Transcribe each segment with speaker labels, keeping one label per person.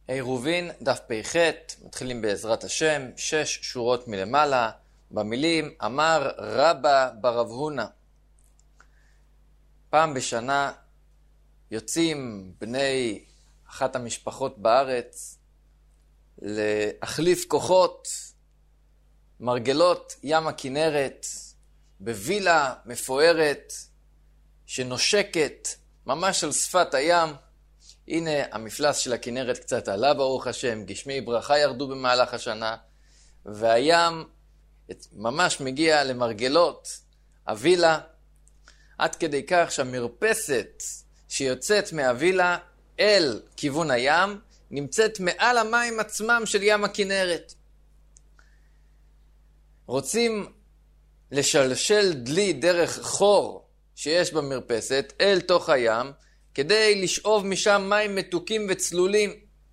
Speaker 1: עירובין, דף פ"ח, מתחילים בעזרת השם, 6 שורות מלמעלה, במילים, אמר רבא ברב הונא. פעם בשנה יוצאים בני אחת המשפחות בארץ להחליף כוחות, מרגלות ים הכנרת, בווילה מפוארת שנושקת ממש על שפת הים. הנה המפלס של הכנרת קצת עלה ברוך השם, גשמי ברכה ירדו במהלך השנה, והים ממש מגיע למרגלות הווילה, עד כדי כך שהמרפסת שיוצאת מהווילה אל כיוון הים נמצאת מעל המים עצמם של ים הכנרת. רוצים לשלשל דלי דרך חור שיש במרפסת אל תוך הים, כדי לשאוב משם מים מתוקים וצלולים.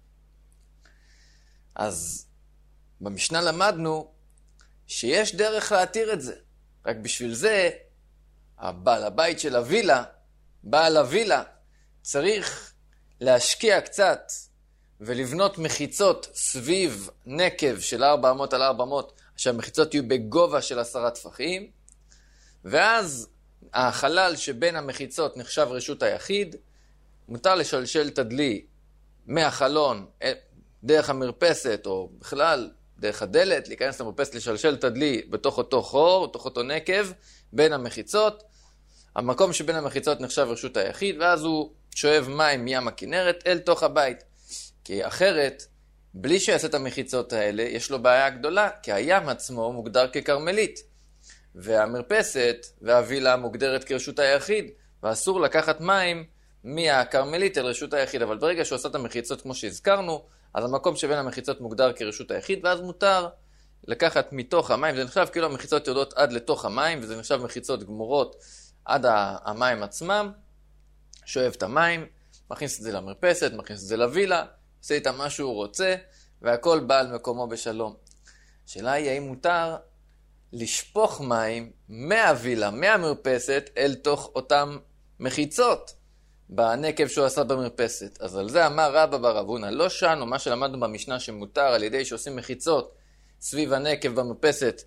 Speaker 1: אז במשנה למדנו שיש דרך להתיר את זה. רק בשביל זה, הבעל הבית של הווילה, בעל הווילה, צריך להשקיע קצת ולבנות מחיצות סביב נקב של 400 על 400, שהמחיצות יהיו בגובה של 10 טפחים, ואז החלל שבין המחיצות נחשב רשות היחיד, מותר לשלשל את הדלי מהחלון דרך המרפסת, או בכלל דרך הדלת, להיכנס למרפסת, לשלשל את הדלי בתוך אותו חור, בתוך אותו נקב, בין המחיצות. המקום שבין המחיצות נחשב רשות היחיד, ואז הוא שואב מים מים הכנרת אל תוך הבית. כי אחרת, בלי שיעשה את המחיצות האלה, יש לו בעיה גדולה, כי הים עצמו מוגדר כקרמלית, והמרפסת והווילה מוגדרת כרשות היחיד, ואסור לקחת מים מהקרמלית אל רשות היחיד. אבל ברגע שהוא עושה את המחיצות כמו שהזכרנו, אז המקום שבין המחיצות מוגדר כרשות היחיד, ואז מותר לקחת מתוך המים. זה נחשב כאילו המחיצות יורדות עד לתוך המים, וזה נחשב מחיצות גמורות עד המים עצמם. שואב את המים, מכניס את זה למרפסת, מכניס את זה לווילה, עושה איתם מה שהוא רוצה, והכל בא על מקומו בשלום. השאלה היא האם מותר לשפוך מים מהווילה, מהמרפסת, אל תוך אותם מחיצות בנקב שהוא עשה במרפסת. אז על זה אמר רבא ברב הונא, לא שנו מה שלמדנו במשנה שמותר על ידי שעושים מחיצות סביב הנקב במרפסת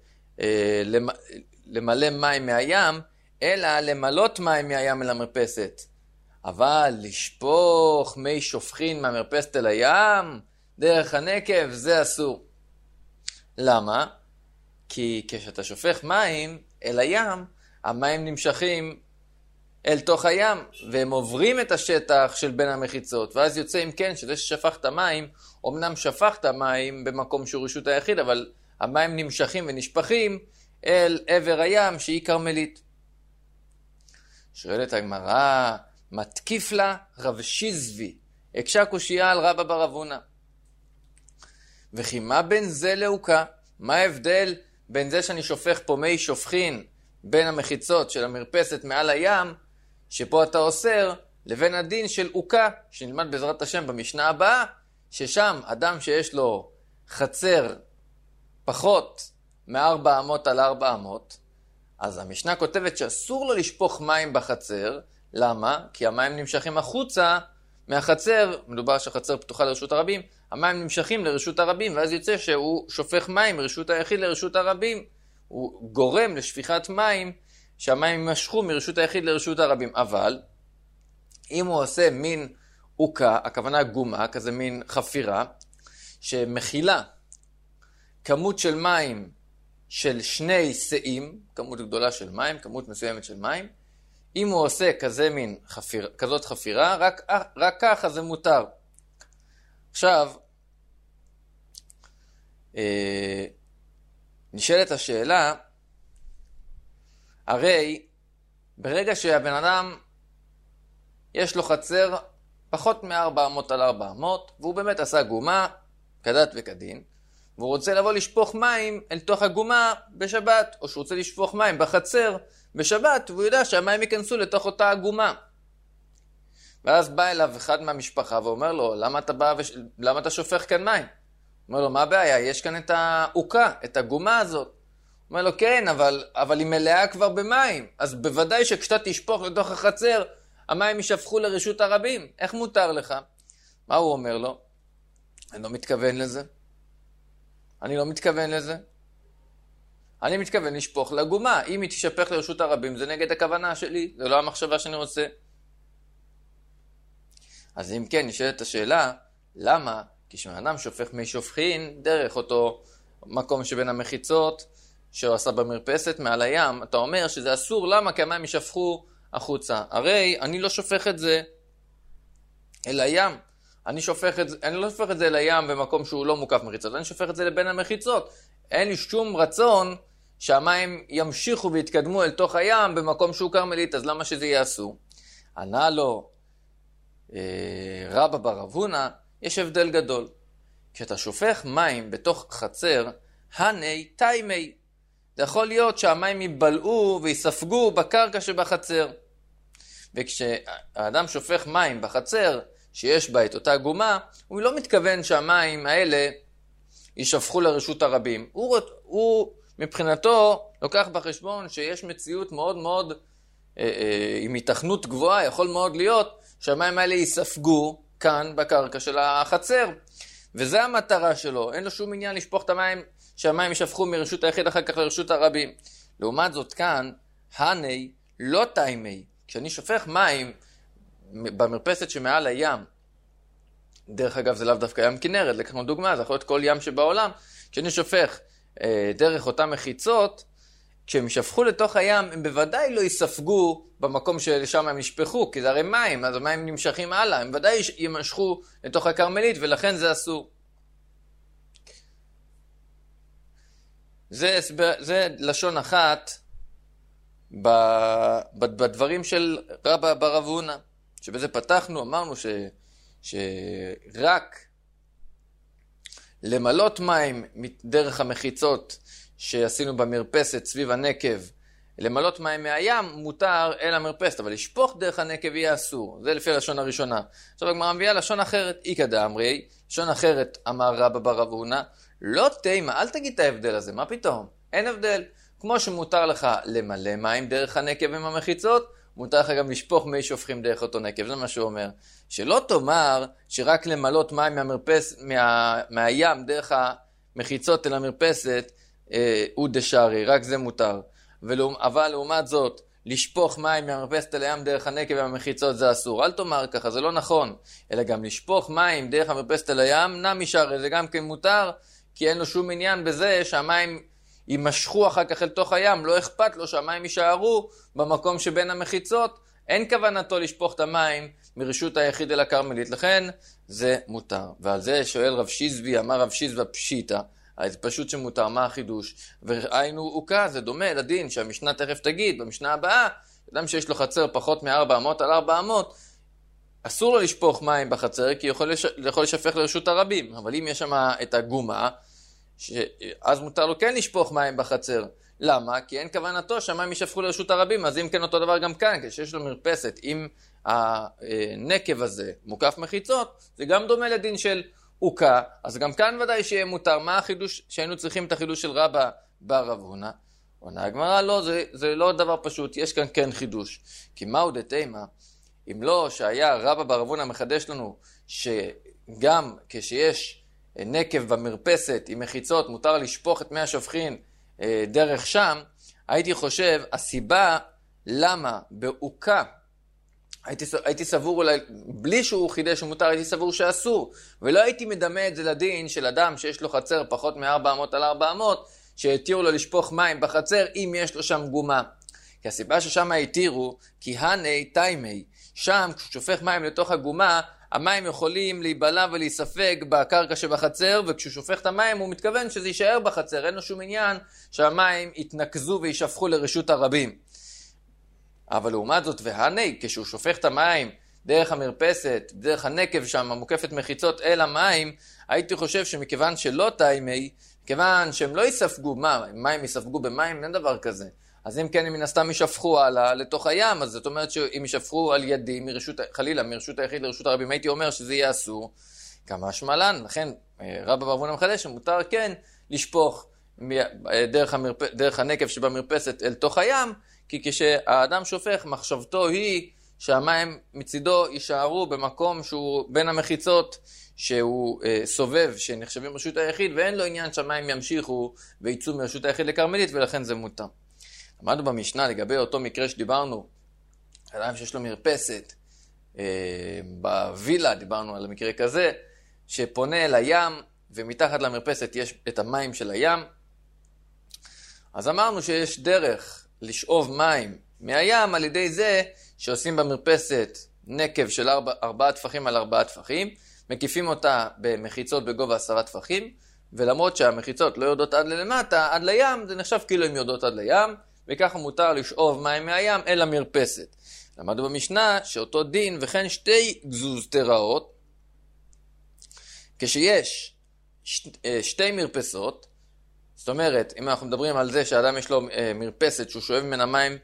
Speaker 1: למלא מים מהים, אלא למלות מים מהים אל המרפסת. אבל לשפוך מי שופכין מהמרפסת אל הים דרך הנקב, זה אסור. למה? כי כשאתה שופך מים אל הים, המים נמשכים אל תוך הים, והם עוברים את השטח של בין המחיצות, ואז יוצא אם כן שזה ששפכת מים, אמנם שפכת מים במקום שהוא רשות היחיד, אבל המים נמשכים ונשפכים אל עבר הים שהיא קרמלית. שואלת הגמרא, מתקיף לה רב שיזבי, הקשה קושייה על רבא ברב הונא. וכי מה בין זה לעוקה? מה ההבדל בין זה שאני שופך פה מי שופכין בין המחיצות של המרפסת מעל הים, שפה אתה אוסר, לבין הדין של עוקה, שנלמד בעזרת השם במשנה הבאה, ששם אדם שיש לו חצר פחות מ-400 על 400, אז המשנה כותבת שאסור לו לשפוך מים בחצר. למה? כי המים נמשכים החוצה מהחצר, מדובר שהחצר פתוחה לרשות הרבים, המים נמשכים לרשות הרבים, ואז יוצא שהוא שופך מים מרשות היחיד לרשות הרבים. הוא גורם לשפיכת מים, שהמים יימשכו מרשות היחיד לרשות הרבים. אבל אם הוא עושה מין עוקה, הכוונה גומה, כזה מין חפירה, שמכילה כמות של מים של 2 שאים, כמות גדולה של מים, כמות מסוימת של מים, אם הוא עושה כזאת חפירה, רק ככה זה מותר. עכשיו, נשאלת השאלה, הרי ברגע שהבן אדם יש לו חצר פחות מ-400 על 400, והוא באמת עשה גומה כדת וכדין, והוא רוצה לבוא לשפוך מים אל תוך הגומה בשבת, או שהוא רוצה לשפוך מים בחצר בשבת, והוא יודע שהמים ייכנסו לתוך אותה הגומה. ואז בא אליו אחד מהמשפחה ואומר לו, למה אתה שופך כאן מים? אומר לו, מה הבעיה? יש כאן את העוקה, את הגומה הזאת. אומר לו, כן, אבל היא מלאה כבר במים. אז בוודאי שכשאתה תשפוך לתוך החצר, המים יישפכו לרשות הרבים. איך מותר לך? מה הוא אומר לו? אני לא מתכוון לזה. אני מתכוון לשפוך לגומה. אם היא תשפך לרשות הרבים, זה נגד הכוונה שלי, זה לא המחשבה שאני רוצה. אז אם כן, נשאלת השאלה, למה? כשאדם שופך מי שופכין דרך אותו מקום שבין המחיצות, שהוא עשה במרפסת מעל הים, אתה אומר שזה אסור, למה? כי המים ישפכו החוצה. הרי אני לא שופך את זה אל הים. אני לא שופך את זה אל הים במקום שהוא לא מוקף מחיצות, אני שופך את זה לבין המחיצות. אין לי שום רצון שהמים ימשיכו ויתקדמו אל תוך הים במקום שהוא קרמלית, אז למה שזה יעשו? ענה לו רבא בר אבונה, יש הבדל גדול. כשאתה שופך מים בתוך חצר, הני תיימי. זה יכול להיות שהמים ייבלעו ויספגו בקרקע שבחצר. וכשהאדם שופך מים בחצר שיש בה את אותה גומה, הוא לא מתכוון שהמים האלה יישפכו לרשות הרבים. הוא מבחינתו לוקח בחשבון שיש מציאות מאוד מאוד, עם התכנות גבוהה, יכול מאוד להיות שהמים האלה ייספגו כאן בקרקע של החצר. וזה המטרה שלו, אין לו שום עניין לשפוך את המים, שהמים ישפכו מרשות היחיד אחר כך לרשות הרבים. לעומת זאת כאן, הני לא תיימי. כשאני שופך מים במרפסת שמעל הים, דרך אגב זה לאו דווקא ים כנרת, לקחנו דוגמה, זה יכול להיות כל ים שבעולם, כשאני שופך דרך אותם מחיצות, כשהם ישפכו לתוך הים, הם בוודאי לא יספגו במקום שלשם הם ישפכו, כי זה הרי מים, אז המים נמשכים הלאה, הם ודאי ימשכו לתוך הקרמלית, ולכן זה אסור. זה לשון אחת בדברים של רבא בר אבונה, שבזה פתחנו, אמרנו שרק למלות מים דרך המחיצות שעשינו במרפסת סביב הנקב, למלות מים מהים מותר אל המרפסת, אבל לשפוך דרך הנקב יהיה אסור. זה לפי הלשון הראשונה. עכשיו הגמרא מביאה לשון אחרת, איקא דאמרי, לשון אחרת אמר רבא בר אבונה, לא תימה, אל תגיד את ההבדל הזה, מה פתאום? אין הבדל. כמו שמותר לך למלא מים דרך הנקב עם המחיצות, מותר לך גם לשפוך מי שופכים דרך אותו נקב. זה מה שהוא אומר. שלא תאמר שרק למלות מים מהים דרך המחיצות אל המרפסת, הוא דשארי, רק זה מותר. אבל לעומת זאת, לשפוך מים מהמרפסת אל הים דרך הנקב והמחיצות זה אסור. אל תאמר ככה, זה לא נכון. אלא גם לשפוך מים דרך המרפסת אל הים, נמי שרי, זה גם כן מותר, כי אין לו שום עניין בזה שהמים יימשכו אחר כך אל תוך הים, לא אכפת לו שהמים יישארו במקום שבין המחיצות, אין כוונתו לשפוך את המים מרשות היחיד אל הקרמלית, לכן זה מותר. ועל זה שואל רב שיזבי, אמר רב שיזבא פשיטא, אז פשוט שמותר, מה החידוש? והיינו עוקה, זה דומה לדין שהמשנה תכף תגיד, במשנה הבאה, אדם שיש לו חצר פחות מ-400 על 400, אסור לו לשפוך מים בחצר, כי יכול לשפך לרשות הרבים, אבל אם יש שם את הגומה, אז מותר לו כן לשפוך מים בחצר. למה? כי אין כוונתו שהמים ישפכו לרשות הרבים, אז אם כן אותו דבר גם כאן, כשיש לו מרפסת עם הנקב הזה מוקף מחיצות, זה גם דומה לדין של עוקה, אז גם כאן ודאי שיהיה מותר. מה החידוש שהיינו צריכים את החידוש של רבא בר אבונה? עונה הגמרא, לא, זה לא דבר פשוט, יש כאן כן חידוש. כי מהו דתימה? אם לא שהיה רבא בר אבונה מחדש לנו שגם כשיש נקב במרפסת עם מחיצות מותר לשפוך את מי השופכין דרך שם, הייתי חושב הסיבה למה בעוקה הייתי סבור אולי, בלי שהוא חידש ומותר, הייתי סבור שאסור, ולא הייתי מדמה את זה לדין של אדם שיש לו חצר פחות מ-400 על 400, שהתירו לו לשפוך מים בחצר אם יש לו שם גומה. כי הסיבה ששם התירו, כי הני תיימי, שם כשהוא שופך מים לתוך הגומה, המים יכולים להיבלע ולהיספג בקרקע שבחצר, וכשהוא שופך את המים הוא מתכוון שזה יישאר בחצר, אין לו שום עניין שהמים יתנקזו וישפכו לרשות הרבים. אבל לעומת זאת, והני, כשהוא שופך את המים דרך המרפסת, דרך הנקב שם, מוקפת מחיצות אל המים, הייתי חושב שמכיוון שלא תיימי, מכיוון שהם לא יספגו, מים יספגו במים, אין דבר כזה. אז אם כן, אם מן הסתם ישפכו הלאה לתוך הים, אז זאת אומרת שאם ישפכו על ידי, חלילה, מרשות היחיד לרשות הרבים, הייתי אומר שזה יהיה אסור, כמה שמלן. לכן, רבא בר אבונה מחדש, שמותר כן לשפוך דרך הנקב שבמרפסת אל תוך הים, כי כשהאדם שופך, מחשבתו היא שהמים מצידו יישארו במקום שהוא בין המחיצות, שהוא סובב, שנחשבים רשות היחיד, ואין לו עניין שהמים ימשיכו ויצאו מרשות היחיד לקרמלית, ולכן זה מותר. למדנו במשנה לגבי אותו מקרה שדיברנו, אדם שיש לו מרפסת, בווילה דיברנו על המקרה כזה, שפונה אל הים, ומתחת למרפסת יש את המים של הים. אז אמרנו שיש דרך לשאוב מים מהים על ידי זה שעושים במרפסת נקב של 4 טפחים על 4 טפחים, מקיפים אותה במחיצות בגובה 10 טפחים, ולמרות שהמחיצות לא יודעות עד למטה, עד לים, זה נחשב כאילו הן יודעות עד לים, וככה מותר לשאוב מים מהים אל המרפסת. למדנו במשנה שאותו דין וכן 2 גזוזתראות, כשיש 2 מרפסות, זאת אומרת, אם אנחנו מדברים על זה שהאדם יש לו מרפסת שהוא שואב ממנה מים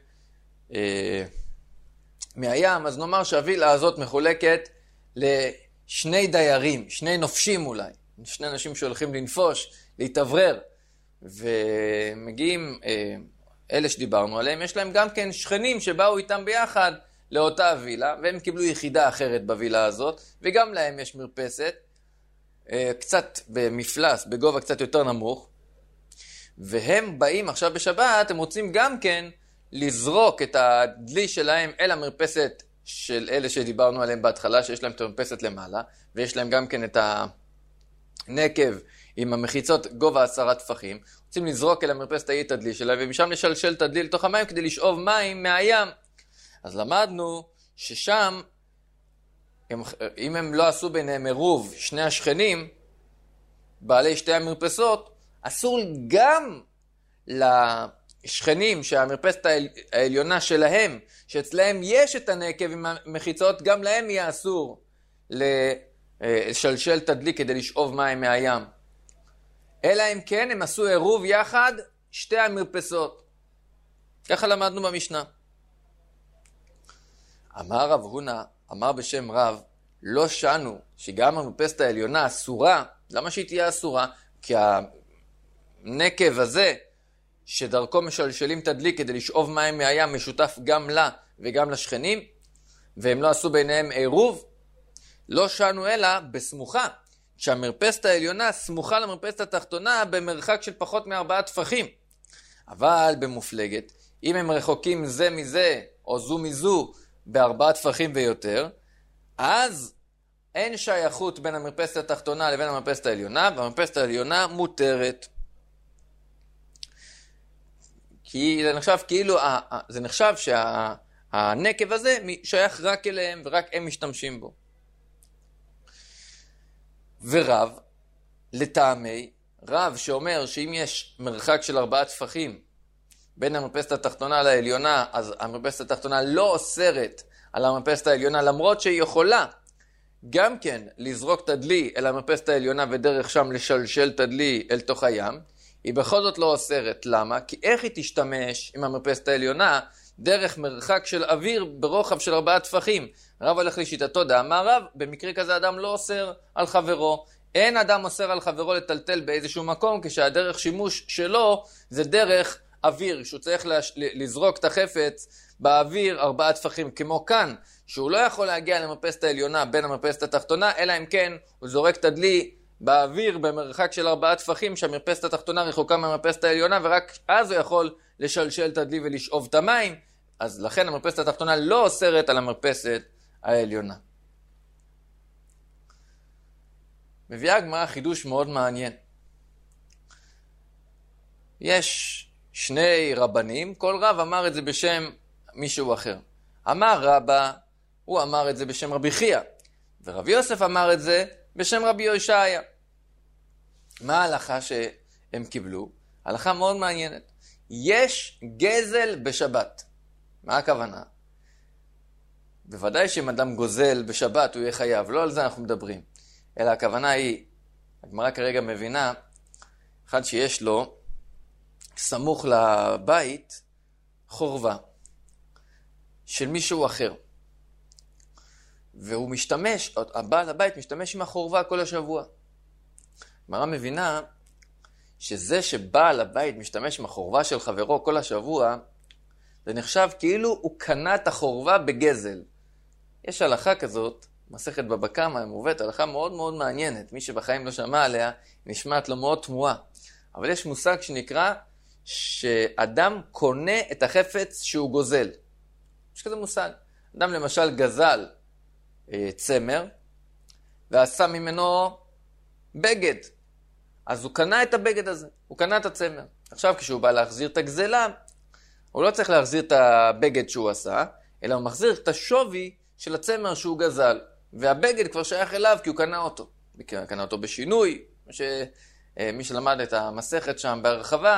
Speaker 1: מהים, אז נאמר שהווילה הזאת מחולקת ל2 דיירים, 2 נופשים אולי, 2 אנשים שהולכים לנפוש, להתאוורר, ומגיעים אלה שדיברנו עליהם, יש להם גם כן שכנים שבאו איתם ביחד לאותה הווילה, והם קיבלו יחידה אחרת בווילה הזאת, וגם להם יש מרפסת, קצת במפלס, בגובה קצת יותר נמוך, והם באים עכשיו בשבת, הם רוצים גם כן לזרוק את הדלי שלהם אל המרפסת של אלה שדיברנו עליהם בהתחלה, שיש להם את המרפסת למעלה, ויש להם גם כן את הנקב עם המחיצות גובה 10 טפחים, רוצים לזרוק אל המרפסת את הדלי שלהם, ומשם לשלשל את הדלי לתוך המים כדי לשאוב מים מהים. אז למדנו ששם, אם הם לא עשו ביניהם עירוב, 2 השכנים, בעלי 2 המרפסות, אסור גם לשכנים שהמרפסת העליונה שלהם, שאצלהם יש את הנקב עם המחיצות, גם להם יהיה אסור לשלשל את הדלי כדי לשאוב מים מהים. אלא אם כן הם עשו עירוב יחד 2 המרפסות. ככה למדנו במשנה. אמר רב הונא, אמר בשם רב, לא שנו שגם המרפסת העליונה אסורה. למה שהיא תהיה אסורה? כי הנקב הזה שדרכו משלשלים את הדלי כדי לשאוב מים מהים משותף גם לה וגם לשכנים, והם לא עשו ביניהם עירוב. לא שנו אלא בסמוכה, שהמרפסת העליונה סמוכה למרפסת התחתונה במרחק של פחות מ4 טפחים. אבל במופלגת, אם הם רחוקים זה מזה או זו מזו ב4 טפחים ויותר, אז אין שייכות בין המרפסת התחתונה לבין המרפסת העליונה, והמרפסת העליונה מותרת. כי זה נחשב כאילו, זה נחשב שהנקב הזה שייך רק אליהם ורק הם משתמשים בו. ורב, לטעמי, רב שאומר שאם יש מרחק של 4 טפחים בין המרפסת התחתונה לעליונה, אז המרפסת התחתונה לא אוסרת על המרפסת העליונה, למרות שהיא יכולה גם כן לזרוק את הדלי אל המרפסת העליונה ודרך שם לשלשל את הדלי אל תוך הים, היא בכל זאת לא אוסרת. למה? כי איך היא תשתמש עם המרפסת העליונה דרך מרחק של אוויר ברוחב של 4 טפחים? רב הולך לשיטתו, דאמר רב, במקרה כזה אדם לא אוסר על חברו. אין אדם אוסר על חברו לטלטל באיזשהו מקום, כשהדרך שימוש שלו זה דרך אוויר, שהוא צריך לזרוק את החפץ באוויר 4 טפחים, כמו כאן, שהוא לא יכול להגיע למרפסת העליונה בין המרפסת התחתונה, אלא אם כן הוא זורק את הדלי באוויר במרחק של 4 טפחים, שהמרפסת התחתונה רחוקה מהמרפסת העליונה, ורק אז הוא יכול לשלשל את הדלי ולשאוב את המים. אז לכן המרפסת התחתונה לא אוסרת על המרפסת העליונה. מביאה הגמרא חידוש מאוד מעניין. יש 2 רבנים, כל רב אמר את זה בשם מישהו אחר. אמר רבא, הוא אמר את זה בשם רבי חייא, ורבי יוסף אמר את זה בשם רבי יושעיה. מה ההלכה שהם קיבלו? הלכה מאוד מעניינת. יש גזל בשבת. מה הכוונה? בוודאי שאם אדם גוזל בשבת הוא יהיה חייב, לא על זה אנחנו מדברים. אלא הכוונה היא, הגמרא כרגע מבינה, אחד שיש לו סמוך לבית חורבה של מישהו אחר. והוא משתמש, הבעל הבית משתמש עם החורבה כל השבוע. הגמרא מבינה שזה שבעל הבית משתמש עם החורבה של חברו כל השבוע, זה נחשב כאילו הוא קנה את החורבה בגזל. יש הלכה כזאת, מסכת בבא קמא, מובאת, הלכה מאוד מאוד מעניינת. מי שבחיים לא שמע עליה, נשמעת לו מאוד תמוהה. אבל יש מושג שנקרא שאדם קונה את החפץ שהוא גוזל. יש כזה מושג. אדם למשל גזל צמר, ועשה ממנו בגד. אז הוא קנה את הבגד הזה, הוא קנה את הצמר. עכשיו כשהוא בא להחזיר את הגזלה, הוא לא צריך להחזיר את הבגד שהוא עשה, אלא הוא מחזיר את השווי של הצמר שהוא גזל. והבגד כבר שייך אליו כי הוא קנה אותו. קנה אותו בשינוי, מי שלמד את המסכת שם בהרחבה,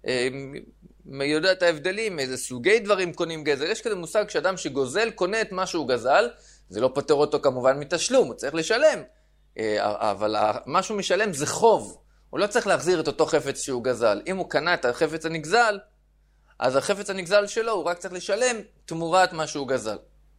Speaker 1: יודע את ההבדלים, איזה סוגי דברים קונים גזל. יש כזה מושג שאדם שגוזל קונה את מה שהוא גזל, זה לא פותר אותו כמובן מתשלום, הוא צריך לשלם. אבל מה שהוא משלם זה חוב. הוא לא צריך להחזיר את אותו חפץ שהוא גזל. אם הוא קנה את החפץ הנגזל, אז החפץ הנגזל שלו הוא רק צריך לשלם תמורת מה שהוא גזל.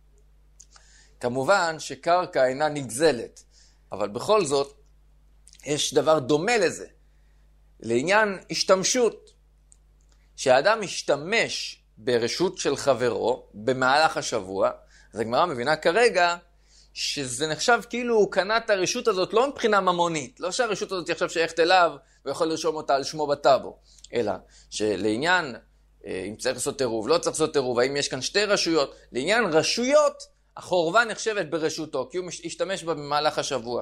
Speaker 1: כמובן שקרקע אינה נגזלת, אבל בכל זאת יש דבר דומה לזה. לעניין השתמשות, שהאדם משתמש ברשות של חברו במהלך השבוע, אז הגמרא מבינה כרגע שזה נחשב כאילו הוא קנה את הרשות הזאת לא מבחינה ממונית, לא שהרשות הזאת עכשיו שייכת אליו ויכול לרשום אותה על שמו בטאבו, אלא שלעניין אם צריך לעשות עירוב, לא צריך לעשות עירוב, האם יש כאן שתי רשויות, לעניין רשויות החורבה נחשבת ברשותו, כי הוא השתמש בה במהלך השבוע.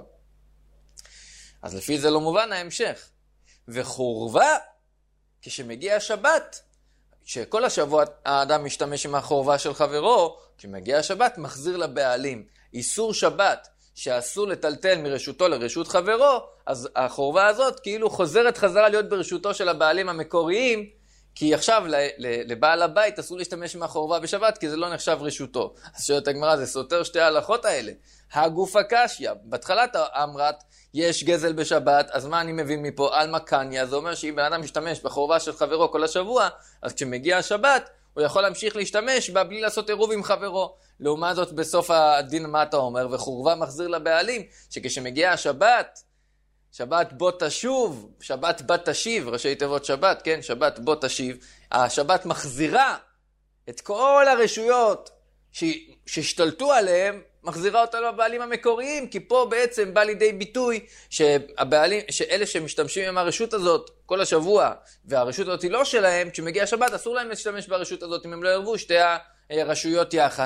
Speaker 1: אז לפי זה לא מובן ההמשך. וחורבה, כשמגיע השבת, שכל השבוע האדם משתמש עם החורבה של חברו, כשמגיע השבת מחזיר לבעלים. איסור שבת שאסור לטלטל מרשותו לרשות חברו, אז החורבה הזאת כאילו חוזרת חזרה להיות ברשותו של הבעלים המקוריים, כי עכשיו לבעל הבית אסור להשתמש מהחורבה בשבת, כי זה לא נחשב רשותו. אז שואלת הגמרא, זה סותר שתי ההלכות האלה. הגוף הקשיא, בתחילת אמרת, יש גזל בשבת, אז מה אני מבין מפה? על מקניה, זה אומר שאם בן אדם משתמש בחורבה של חברו כל השבוע, אז כשמגיע השבת, הוא יכול להמשיך להשתמש בה בלי לעשות עירוב עם חברו. לעומת זאת, בסוף הדין מה אתה אומר? וחורבה מחזיר לבעלים, שכשמגיע השבת, שבת בוא תשוב, שבת בת תשיב, ראשי תיבות שבת, כן? שבת בוא תשיב. השבת מחזירה את כל הרשויות שהשתלטו עליהם, מחזירה אותה לבעלים המקוריים, כי פה בעצם בא לידי ביטוי שאלה שמשתמשים עם הרשות הזאת כל השבוע, והרשות הזאת היא לא שלהם, כשמגיע השבת אסור להם להשתמש ברשות הזאת, אם הם לא ירבו שתי הרשויות יחד.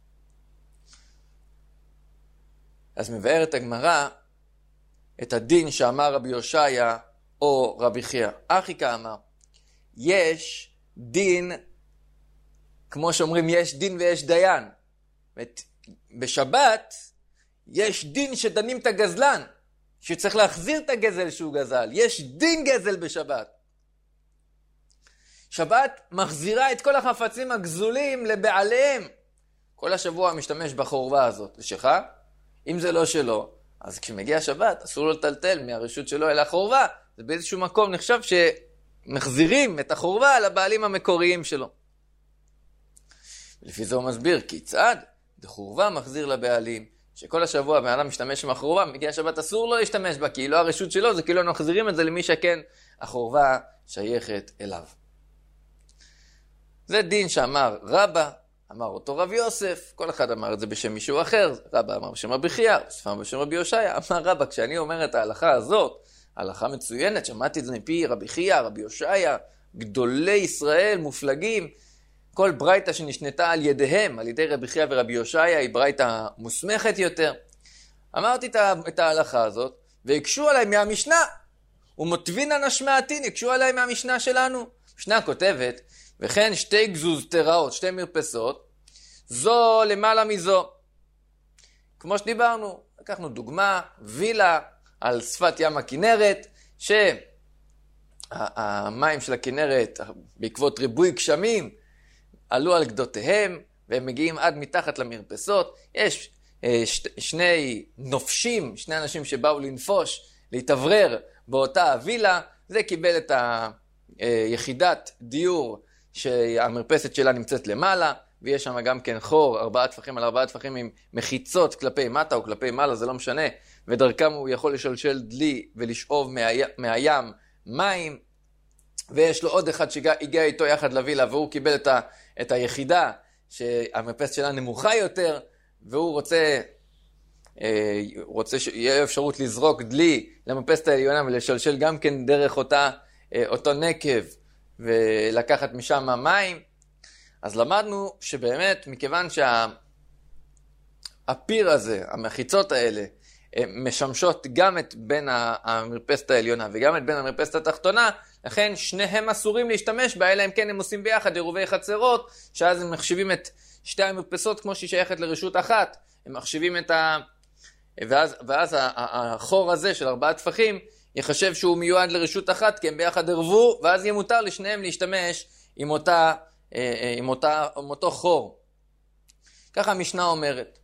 Speaker 1: אז מבארת הגמרא את הדין שאמר רבי יושעיה או רבי חייא. אחיקה אמר, יש דין, כמו שאומרים, יש דין ויש דיין. בשבת יש דין שדנים את הגזלן, שצריך להחזיר את הגזל שהוא גזל. יש דין גזל בשבת. שבת מחזירה את כל החפצים הגזולים לבעליהם. כל השבוע משתמש בחורבה הזאת. זה שלך? אם זה לא שלו, אז כשמגיע השבת אסור לו לטלטל מהרשות שלו אל החורבה. זה באיזשהו מקום נחשב שמחזירים את החורבה לבעלים המקוריים שלו. לפי זה הוא מסביר, כיצד דחורבה מחזיר לבעלים, שכל השבוע בן אדם משתמש עם החורבה, מגיע השבת אסור לו להשתמש בה, כי היא לא הרשות שלו, זה כאילו אנחנו מחזירים את זה למי שכן החורבה שייכת אליו. זה דין שאמר רבא, אמר אותו רב יוסף, כל אחד אמר את זה בשם מישהו אחר, רבא אמר בשם רבי חייא, ספר בשם רבי יושעיה, אמר רבא, כשאני אומר את ההלכה הזאת, הלכה מצוינת, שמעתי את זה מפי רבי חייא, רבי יושעיה, גדולי ישראל, מופלגים, כל ברייתא שנשנתה על ידיהם, על ידי רבי חייא ורבי יושעיה, היא ברייתא מוסמכת יותר. אמרתי את ההלכה הזאת, והקשו עליי מהמשנה, ומוטבינן השמעתין, הקשו עליי מהמשנה שלנו. משנה כותבת, וכן שתי גזוז תראות, שתי מרפסות, זו למעלה מזו. כמו שדיברנו, לקחנו דוגמה, וילה על שפת ים הכנרת, שהמים של הכנרת, בעקבות ריבוי גשמים, עלו על גדותיהם, והם מגיעים עד מתחת למרפסות. יש שני נופשים, שני אנשים שבאו לנפוש, להתאוורר באותה הווילה. זה קיבל את היחידת דיור שהמרפסת שלה נמצאת למעלה, ויש שם גם כן חור 4 טפחים על 4 טפחים עם מחיצות כלפי מטה או כלפי מעלה, זה לא משנה, ודרכם הוא יכול לשלשל דלי ולשאוב מהים מים, ויש לו עוד אחד שהגיע איתו יחד לווילה, והוא קיבל את היחידה שהמרפסת שלה נמוכה יותר, והוא רוצה שיהיה אפשרות לזרוק דלי למרפסת העליונה ולשלשל גם כן דרך אותו נקב ולקחת משם מים. אז למדנו שבאמת מכיוון שהפיר הזה, המחיצות האלה, משמשות גם את בין המרפסת העליונה וגם את בין המרפסת התחתונה, לכן שניהם אסורים להשתמש בה, אלא אם כן הם עושים ביחד עירובי חצרות, שאז הם מחשיבים את שתי המרפסות כמו שהיא שייכת לרשות אחת, הם מחשיבים ואז החור הזה של 4 טפחים יחשב שהוא מיועד לרשות אחת, כי הם ביחד ערבו, ואז יהיה מותר לשניהם להשתמש עם אותו חור. ככה המשנה אומרת.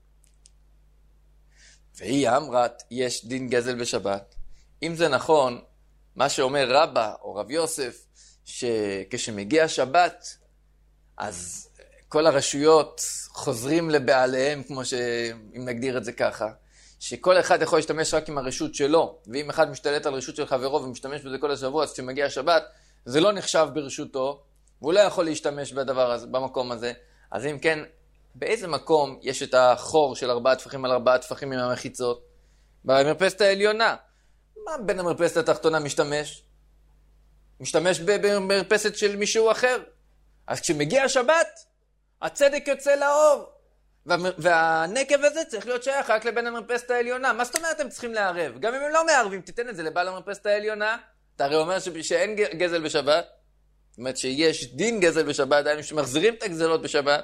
Speaker 1: והיא אמרת, יש דין גזל בשבת. אם זה נכון, מה שאומר רבא או רב יוסף, שכשמגיע שבת, אז כל הרשויות חוזרים לבעליהם, כמו אם נגדיר את זה ככה, שכל אחד יכול להשתמש רק עם הרשות שלו, ואם אחד משתלט על רשות של חברו ומשתמש בזה כל השבוע, אז כשמגיע השבת, זה לא נחשב ברשותו, והוא לא יכול להשתמש בדבר הזה, במקום הזה. אז אם כן, באיזה מקום יש את החור של 4 טפחים על 4 טפחים עם המחיצות? במרפסת העליונה. מה בין המרפסת התחתונה משתמש? משתמש במרפסת של מישהו אחר. אז כשמגיע השבת, הצדק יוצא לאור. והנקב הזה צריך להיות שייך רק לבין המרפסת העליונה. מה זאת אומרת הם צריכים לערב? גם אם הם לא מערבים, תיתן את זה לבעל המרפסת העליונה. אתה הרי אומר שאין גזל בשבת. זאת אומרת שיש דין גזל בשבת, דיינו שמחזירים את הגזלות בשבת.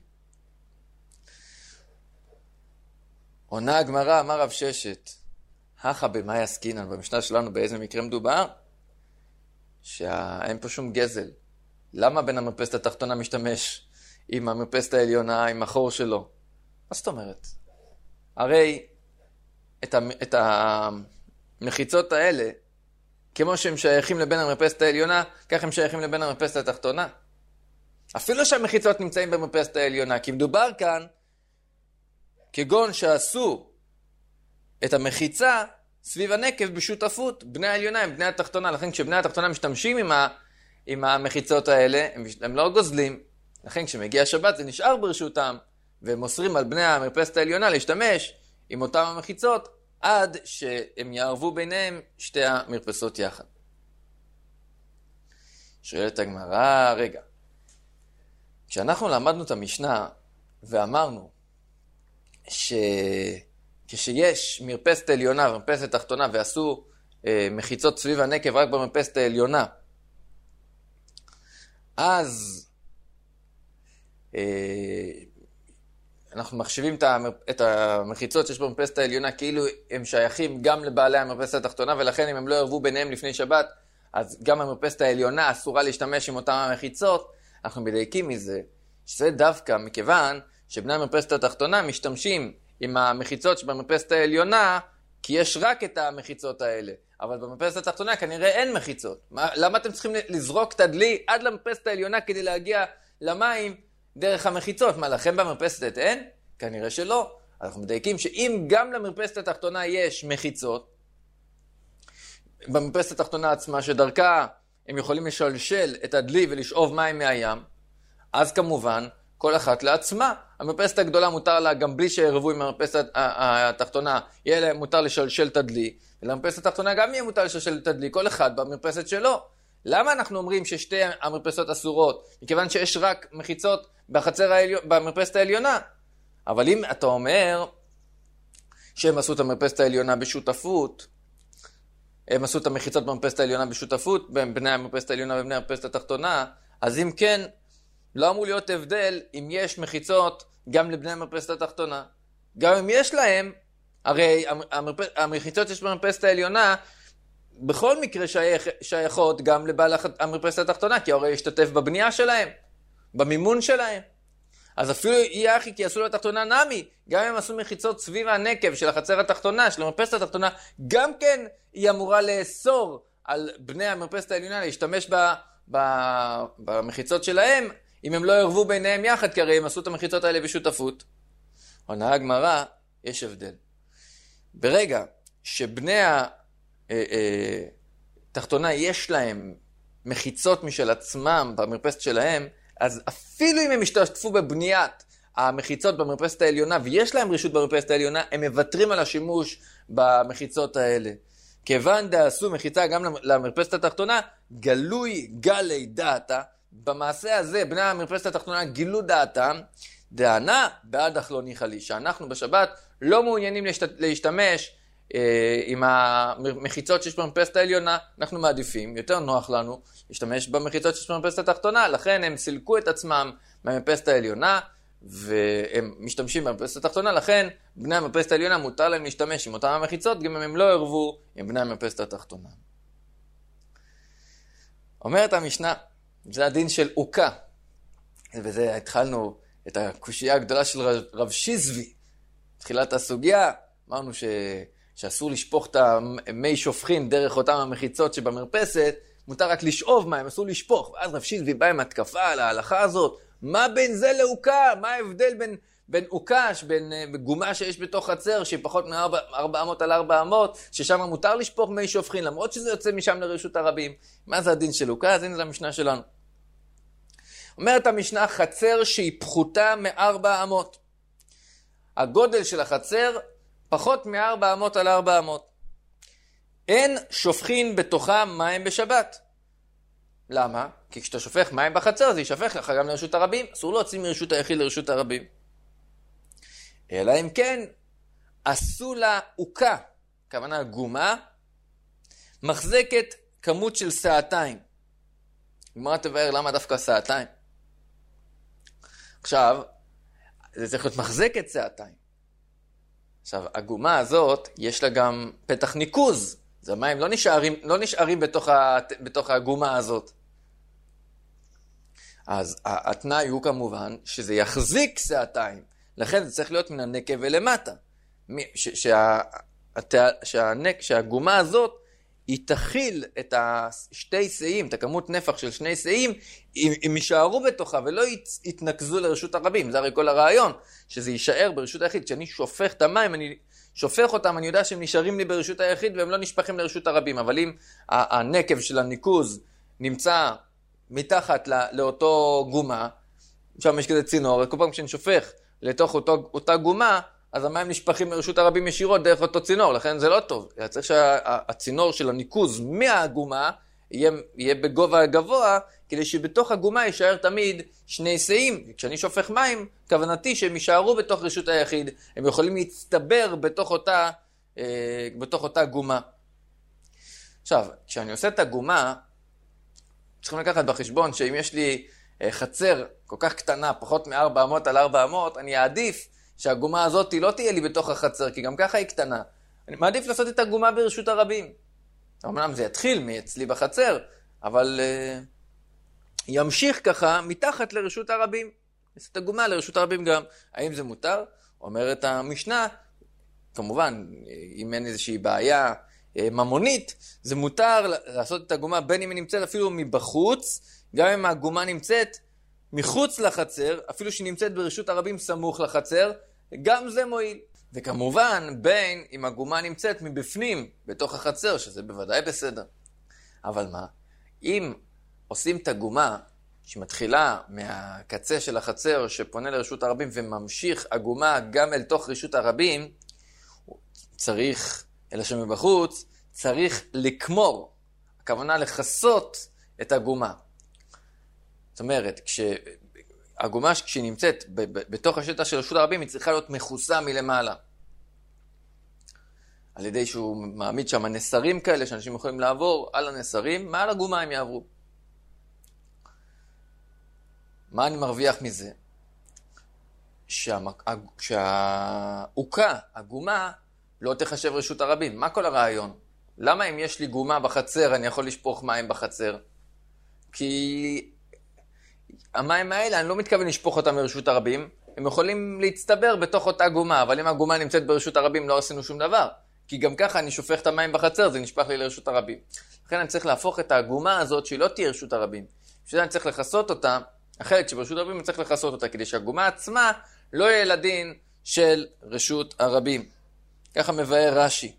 Speaker 1: עונה הגמרא, אמר רב ששת, הכה במאי עסקינן, במשנה שלנו באיזה מקרה מדובר? שאין פה שום גזל. למה בין המרפסת התחתונה משתמש עם המרפסת העליונה, עם החור שלו? מה זאת אומרת? הרי את המחיצות האלה, כמו שהם שייכים לבין המרפסת העליונה, כך הם שייכים לבין המרפסת התחתונה. אפילו שהמחיצות נמצאים במרפסת העליונה, כי מדובר כאן, כגון שעשו את המחיצה סביב הנקב בשותפות, בני העליונה הם בני התחתונה, לכן כשבני התחתונה משתמשים עם המחיצות האלה, הם לא גוזלים, לכן כשמגיע השבת זה נשאר ברשותם, והם מוסרים על בני המרפסת העליונה להשתמש עם אותם המחיצות, עד שהם יערבו ביניהם שתי המרפסות יחד. שואלת הגמרא, רגע, כשאנחנו למדנו את המשנה ואמרנו שכשיש מרפסת עליונה ומרפסת תחתונה ועשו מחיצות סביב הנקב רק במרפסת העליונה, אז אנחנו מחשיבים את המחיצות שיש במרפסת העליונה כאילו הם שייכים גם לבעלי המרפסת התחתונה, ולכן אם הם לא ירבו ביניהם לפני שבת, אז גם המרפסת העליונה אסורה להשתמש עם אותם המחיצות. אנחנו מדייקים מזה שזה דווקא מכיוון שבני המרפסת התחתונה משתמשים עם המחיצות שבמרפסת העליונה, כי יש רק את המחיצות האלה. אבל במרפסת התחתונה כנראה אין מחיצות. למה אתם צריכים לזרוק את הדלי עד למרפסת העליונה כדי להגיע למים דרך המחיצות? מה, לכם במרפסת אין? כנראה שלא. אנחנו מדייקים שאם גם למרפסת התחתונה יש מחיצות, במרפסת התחתונה עצמה שדרכה הם יכולים לשלשל את הדלי ולשאוב מים מהים, אז כמובן כל אחת לעצמה. המרפסת הגדולה מותר לה גם בלי שיערבו עם המרפסת התחתונה, יהיה לה מותר לשלשל את הדלי, ולמרפסת התחתונה גם יהיה מותר לשלשל את הדלי, כל אחד במרפסת שלו. למה אנחנו אומרים ששתי המרפסות אסורות? מכיוון שיש רק מחיצות במרפסת העליונה. אבל אם אתה אומר שהם עשו את המרפסת העליונה בשותפות, הם עשו את המחיצות במרפסת העליונה בשותפות, בין בני המרפסת העליונה ובני המרפסת התחתונה, אז אם כן, לא אמור להיות הבדל אם יש מחיצות גם לבני המרפסת התחתונה. גם אם יש להם, הרי המחיצות שיש במרפסת העליונה, בכל מקרה שייכות גם לבעל המרפסת התחתונה, כי הרי ישתתף בבנייה שלהם, במימון שלהם. אז אפילו יהיה אחי, כי עשו לו התחתונה נמי, גם אם עשו מחיצות סביב הנקב של החצר התחתונה, של המרפסת התחתונה, גם כן היא אמורה לאסור על בני המרפסת העליונה להשתמש במחיצות שלהם, אם הם לא ירבו ביניהם יחד, כי הרי הם עשו את המחיצות האלה בשותפות. עונה הגמרא, יש הבדל. ברגע שבני התחתונה יש להם מחיצות משל עצמם במרפסת שלהם, אז אפילו אם הם השתתפו בבניית המחיצות במרפסת העליונה, ויש להם רשות במרפסת העליונה, הם מוותרים על השימוש במחיצות האלה. כיוון דעשו מחיצה גם למרפסת התחתונה, גלוי גלי דעתה. במעשה הזה, בני המרפסת התחתונה גילו דעתם, דענה בעד אך לא ניחא לי, שאנחנו בשבת לא מעוניינים להשתמש עם המחיצות שיש במרפסת העליונה, אנחנו מעדיפים, יותר נוח לנו להשתמש במחיצות שיש במרפסת התחתונה, לכן הם סילקו את עצמם מהמרפסת העליונה, והם משתמשים במרפסת התחתונה, לכן בני המרפסת העליונה מותר להם להשתמש עם אותם המחיצות, גם אם הם לא ערבו עם בני המרפסת התחתונה. אומרת המשנה, זה הדין של עוקה, וזה התחלנו את הקושייה הגדולה של רב שיזבי, תחילת הסוגיה, אמרנו שאסור לשפוך את המי שופכין דרך אותם המחיצות שבמרפסת, מותר רק לשאוב מים, אסור לשפוך, ואז רב שיזבי בא עם התקפה על ההלכה הזאת, מה בין זה לעוקה? מה ההבדל בין עוקש, בין גומה שיש בתוך חצר, שהיא פחות מ-400 על 400, ששם מותר לשפוך מי שופכין, למרות שזה יוצא משם לרשות הרבים. מה זה הדין של עוקה? אז הנה זה המשנה שלנו. אומרת המשנה, חצר שהיא פחותה מ-400. הגודל של החצר פחות מ-400 על 400. אין שופכין בתוכה מים בשבת. למה? כי כשאתה שופך מים בחצר, זה יישפך לך גם לרשות הרבים. אסור להוציא מרשות היחיד לרשות הרבים. אלא אם כן, עשו לה עוקה, כוונה גומה, מחזקת כמות של שעתיים. גמרא תבאר למה דווקא שעתיים. עכשיו, זה צריך להיות מחזקת שעתיים. עכשיו, הגומה הזאת, יש לה גם פתח ניקוז. זה המים לא נשארים בתוך הגומה הזאת. אז התנאי הוא כמובן שזה יחזיק שעתיים. לכן זה צריך להיות מן הנקב ולמטה. שהגומה הזאת היא תכיל את שתי שאים, את הכמות נפח של שני שאים, הם יישארו בתוכה ולא יתנקזו לרשות הרבים. זה הרי כל הרעיון, שזה יישאר ברשות היחיד. כשאני שופך את המים, אני שופך אותם, אני יודע שהם נשארים לי ברשות היחיד והם לא נשפכים לרשות הרבים. אבל אם הנקב של הניקוז נמצא מתחת לאותו גומה, שם יש כזה צינור, כל פעם כשאני שופך לתוך אותה גומה, אז המים נשפכים מרשות הרבים ישירות דרך אותו צינור, לכן זה לא טוב. צריך שהצינור של הניקוז מהגומה יהיה בגובה גבוה, כדי שבתוך הגומה יישאר תמיד שני שאים. כשאני שופך מים, כוונתי שהם יישארו בתוך רשות היחיד, הם יכולים להצטבר בתוך אותה גומה. עכשיו, כשאני עושה את הגומה, צריכים לקחת בחשבון שאם יש לי חצר כל כך קטנה, פחות מ-400 על 400, אני אעדיף שהגומה הזאת לא תהיה לי בתוך החצר, כי גם ככה היא קטנה. אני מעדיף לעשות את הגומה ברשות הרבים. אמנם זה יתחיל מאצלי בחצר, אבל ימשיך ככה מתחת לרשות הרבים. לעשות את הגומה לרשות הרבים גם. האם זה מותר? אומרת המשנה, כמובן, אם אין איזושהי בעיה ממונית, זה מותר לעשות את הגומה בין אם היא נמצאת אפילו מבחוץ, גם אם הגומה נמצאת מחוץ לחצר, אפילו שהיא נמצאת ברשות הרבים סמוך לחצר, גם זה מועיל. וכמובן, בין אם הגומה נמצאת מבפנים, בתוך החצר, שזה בוודאי בסדר. אבל מה? אם עושים את הגומה שמתחילה מהקצה של החצר שפונה לרשות הרבים וממשיך הגומה גם אל תוך רשות הרבים, צריך, אלא שמבחוץ, צריך לקמור. הכוונה לחסות את הגומה. זאת אומרת, הגומה כשהיא נמצאת בתוך השטח של רשות הרבים, היא צריכה להיות מכוסה מלמעלה. על ידי שהוא מעמיד שם נסרים כאלה, שאנשים יכולים לעבור על הנסרים, מעל הגומה הם יעברו. מה אני מרוויח מזה? שהעוקה, הגומה, לא תחשב רשות הרבים. מה כל הרעיון? למה אם יש לי גומה בחצר, אני יכול לשפוך מים בחצר? כי המים האלה, אני לא מתכוון לשפוך אותם מרשות הרבים, הם יכולים להצטבר בתוך אותה גומה, אבל אם הגומה נמצאת ברשות הרבים, לא עשינו שום דבר. כי גם ככה אני שופך את המים בחצר, זה נשפך לי לרשות הרבים. לכן אני צריך להפוך את הגומה הזאת, שהיא לא תהיה רשות הרבים. בשביל זה אני צריך לחסות אותה, החלק שברשות הרבים אני צריך לחסות אותה, כדי שהגומה עצמה לא יהיה לדין של רשות הרבים. ככה מבאר רש"י.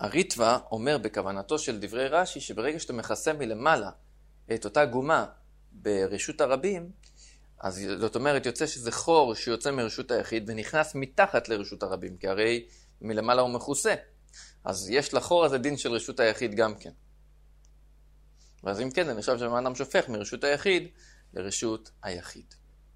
Speaker 1: הריטב"א אומר בכוונתו של דברי רש"י, שברגע שאתה מכסה מלמעלה את אותה גומה ברשות הרבים, אז זאת אומרת יוצא שזה חור שיוצא מרשות היחיד ונכנס מתחת לרשות הרבים, כי הרי מלמעלה הוא מכוסה. אז יש לחור הזה דין של רשות היחיד גם כן. ואז אם כן, זה נחשב שהאדם שופך מרשות היחיד לרשות היחיד.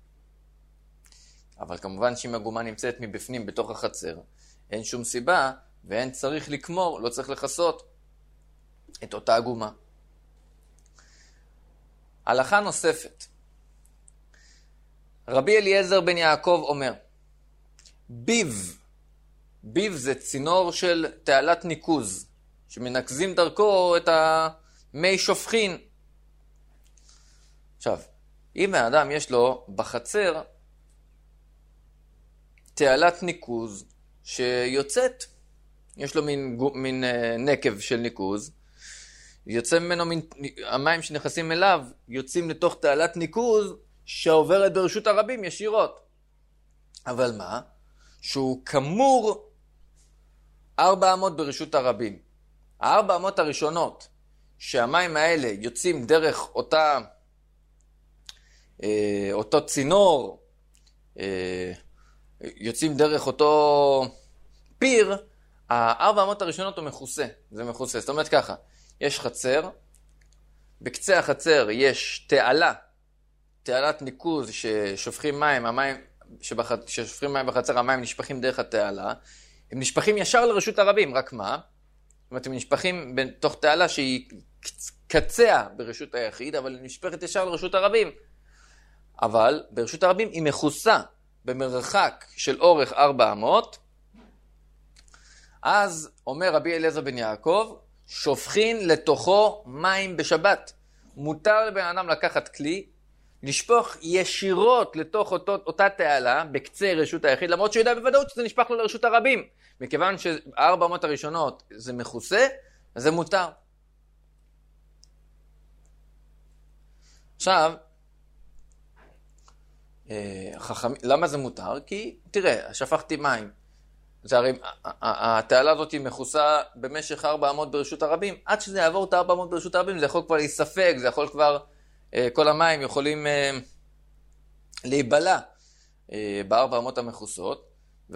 Speaker 1: אבל כמובן שאם הגומה נמצאת מבפנים בתוך החצר, אין שום סיבה ואין צריך לקמור, לא צריך לחסות את אותה הגומה. הלכה נוספת. רבי אליעזר בן יעקב אומר, ביב זה צינור של תעלת ניקוז, שמנקזים דרכו את המי שופכין. עכשיו, אם האדם יש לו בחצר תעלת ניקוז שיוצאת, יש לו מין נקב של ניקוז, יוצא ממנו המים שנכנסים אליו, יוצאים לתוך תעלת ניקוז שעוברת ברשות הרבים ישירות. אבל מה? שהוא כמור 400 ברשות הרבים. 400 הראשונות שהמים האלה יוצאים דרך אותו צינור, יוצאים דרך אותו פיר, 400 הראשונות הוא מכוסה. זה מכוסה. זאת אומרת ככה, יש חצר, בקצה החצר יש תעלת ניקוז ששופכים מים, ששופכים מים בחצר, המים נשפכים דרך התעלה, הם נשפכים ישר לרשות הרבים, רק מה? זאת אומרת, הם נשפכים בתוך תעלה שהיא קצה ברשות היחיד, אבל היא נשפכת ישר לרשות הרבים. אבל ברשות הרבים היא מכוסה במרחק של אורך 400, אז אומר רבי אליעזר בן יעקב, שופכין לתוכו מים בשבת. מותר לבן אדם לקחת כלי, לשפוך ישירות לתוך אותה תעלה, בקצה רשות היחיד, למרות שהוא יודע בוודאות שזה נשפך לו לרשות הרבים. מכיוון ש400 הראשונות זה מכוסה, אז זה מותר. עכשיו, למה זה מותר? כי תראה, שפכתי מים. זה הרי, התעלה הזאת היא מכוסה במשך 400 ברשות הרבים, עד שזה יעבור את 400 ברשות הרבים, זה יכול כבר להיספק, זה יכול כבר, כל המים יכולים להיבלע ב400 המכוסות,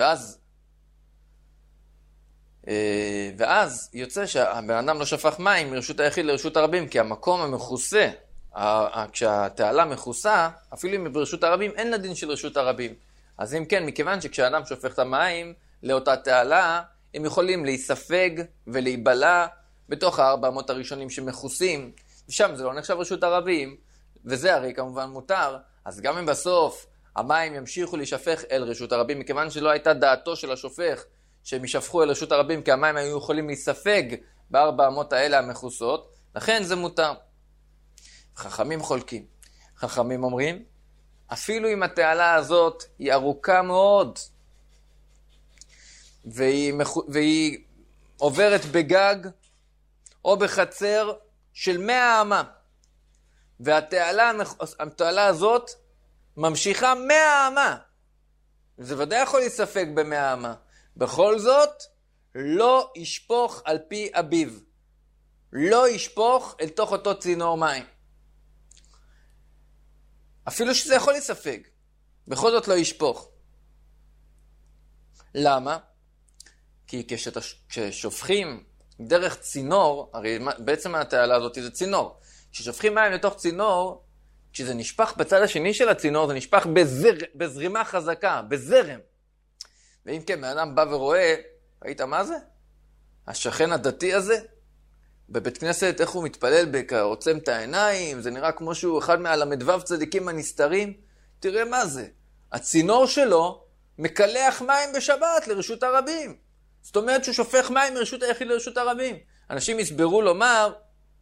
Speaker 1: ואז יוצא שהבן אדם לא שפך מים מרשות היחיד לרשות הרבים, כי המקום המכוסה, כשהתעלה מכוסה, אפילו אם ברשות הרבים, אין לה דין של רשות הרבים. אז אם כן, מכיוון שכשהאדם שופך את המים לאותה תעלה, הם יכולים להיספג ולהיבלע בתוך 400 הראשונים שמכוסים, ושם זה לא נחשב רשות הרבים, וזה הרי כמובן מותר, אז גם אם בסוף המים ימשיכו להישפך אל רשות הרבים, מכיוון שלא הייתה דעתו של השופך שהם ישפכו אל רשות הרבים, כי המים היו יכולים להיספג ב400 האלה המכוסות, לכן זה מותר. חכמים חולקים. חכמים אומרים, אפילו אם התעלה הזאת היא ארוכה מאוד, והיא עוברת בגג או בחצר של 100 אמה, והתעלה הזאת ממשיכה 100 אמה, זה ודאי יכול להיספק ב100 אמה, בכל זאת לא ישפוך על פי אביו, לא ישפוך אל תוך אותו צינור מים, אפילו שזה יכול להיספק, בכל זאת לא ישפוך. למה? כי כששופכים דרך צינור, הרי בעצם התעלה הזאת זה צינור, כששופכים מים לתוך צינור, כשזה נשפך בצד השני של הצינור, זה נשפך בזרימה חזקה, בזרם. ואם כן, האדם בא ורואה, ראית מה זה? השכן הדתי הזה, בבית כנסת, איך הוא מתפלל עוצם את העיניים, זה נראה כמו שהוא אחד מהלמדוו צדיקים הנסתרים, תראה מה זה. הצינור שלו מקלח מים בשבת לרשות הרבים. זאת אומרת שהוא שופך מים מרשות היחיד לרשות הרבים. אנשים הסברו לומר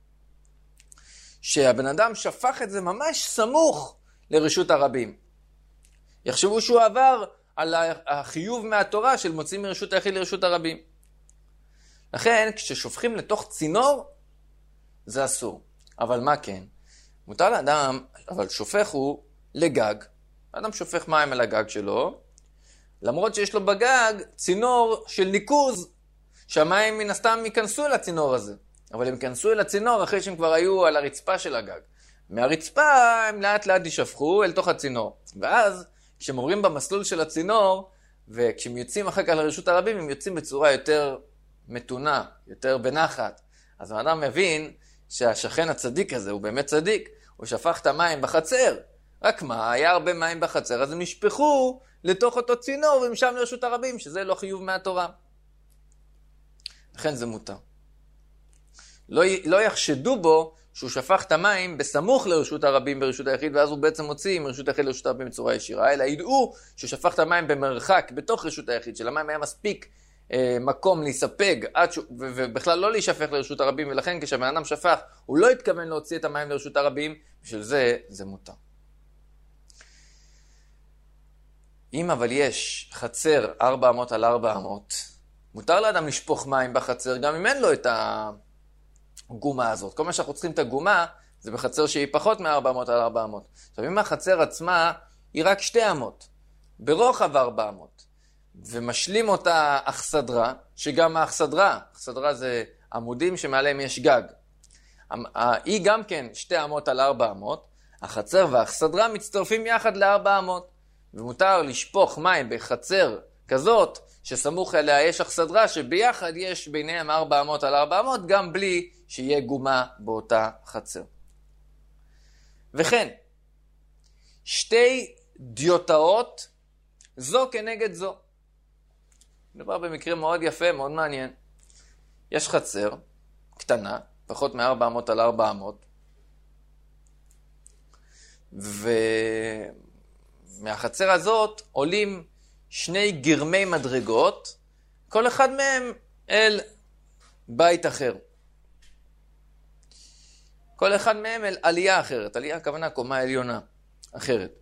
Speaker 1: שהבן אדם שפך את זה ממש סמוך לרשות הרבים. יחשבו שהוא עבר על החיוב מהתורה של מוצאים מרשות היחיד לרשות הרבים. לכן כששופכים לתוך צינור זה אסור. אבל מה כן? מותר לאדם, אבל שופך הוא לגג. האדם שופך מים על הגג שלו, למרות שיש לו בגג צינור של ניקוז, שהמים מן הסתם ייכנסו אל הצינור הזה. אבל הם ייכנסו אל הצינור אחרי שהם כבר היו על הרצפה של הגג. מהרצפה הם לאט לאט יישפכו אל תוך הצינור. ואז כשהם עוברים במסלול של הצינור, וכשהם יוצאים אחר כך לרשות הרבים, הם יוצאים בצורה יותר מתונה, יותר בנחת. אז האדם מבין שהשכן הצדיק הזה הוא באמת צדיק, הוא שפך את המים בחצר. רק מה, היה הרבה מים בחצר, אז הם נשפכו לתוך אותו צינור ומשם לרשות הרבים, שזה לא חיוב מהתורה. לכן זה מותר. לא יחשדו בו שהוא שפך את המים בסמוך לרשות הרבים ברשות היחיד, ואז הוא בעצם מוציא מרשות היחיד לרשות הרבים בצורה ישירה, אלא ידעו שהוא שפך את המים במרחק בתוך רשות היחיד, שלמים היה מספיק מקום להיספג, ובכלל לא להישפך לרשות הרבים, ולכן כשהבן אדם שפך, הוא לא התכוון להוציא את המים לרשות הרבים, בשביל זה מותר. אם אבל יש חצר 400 על 400, מותר לאדם לשפוך מים בחצר, גם אם אין לו את הגומה הזאת. כל מה שאנחנו צריכים את הגומה, זה בחצר שהיא פחות מ-400 על 400. עכשיו, אם החצר עצמה היא רק 200, ברוחב 400, ומשלים אותה אכסדרה, שגם האכסדרה זה עמודים שמעליהם יש גג. היא גם כן 200 על 400, החצר והאכסדרה מצטרפים יחד ל-400, ומותר לשפוך מים בחצר כזאת, שסמוך אליה יש אכסדרה, שביחד יש ביניהם 400 על 400, גם בלי שיהיה גומה באותה חצר. וכן, שתי דיוטאות, זו כנגד זו. מדובר במקרה מאוד יפה, מאוד מעניין. יש חצר קטנה, פחות מ-400 על 400, ומהחצר הזאת עולים שני גרמי מדרגות, כל אחד מהם אל בית אחר. כל אחד מהם אל עלייה אחרת. עלייה הכוונה קומה עליונה אחרת.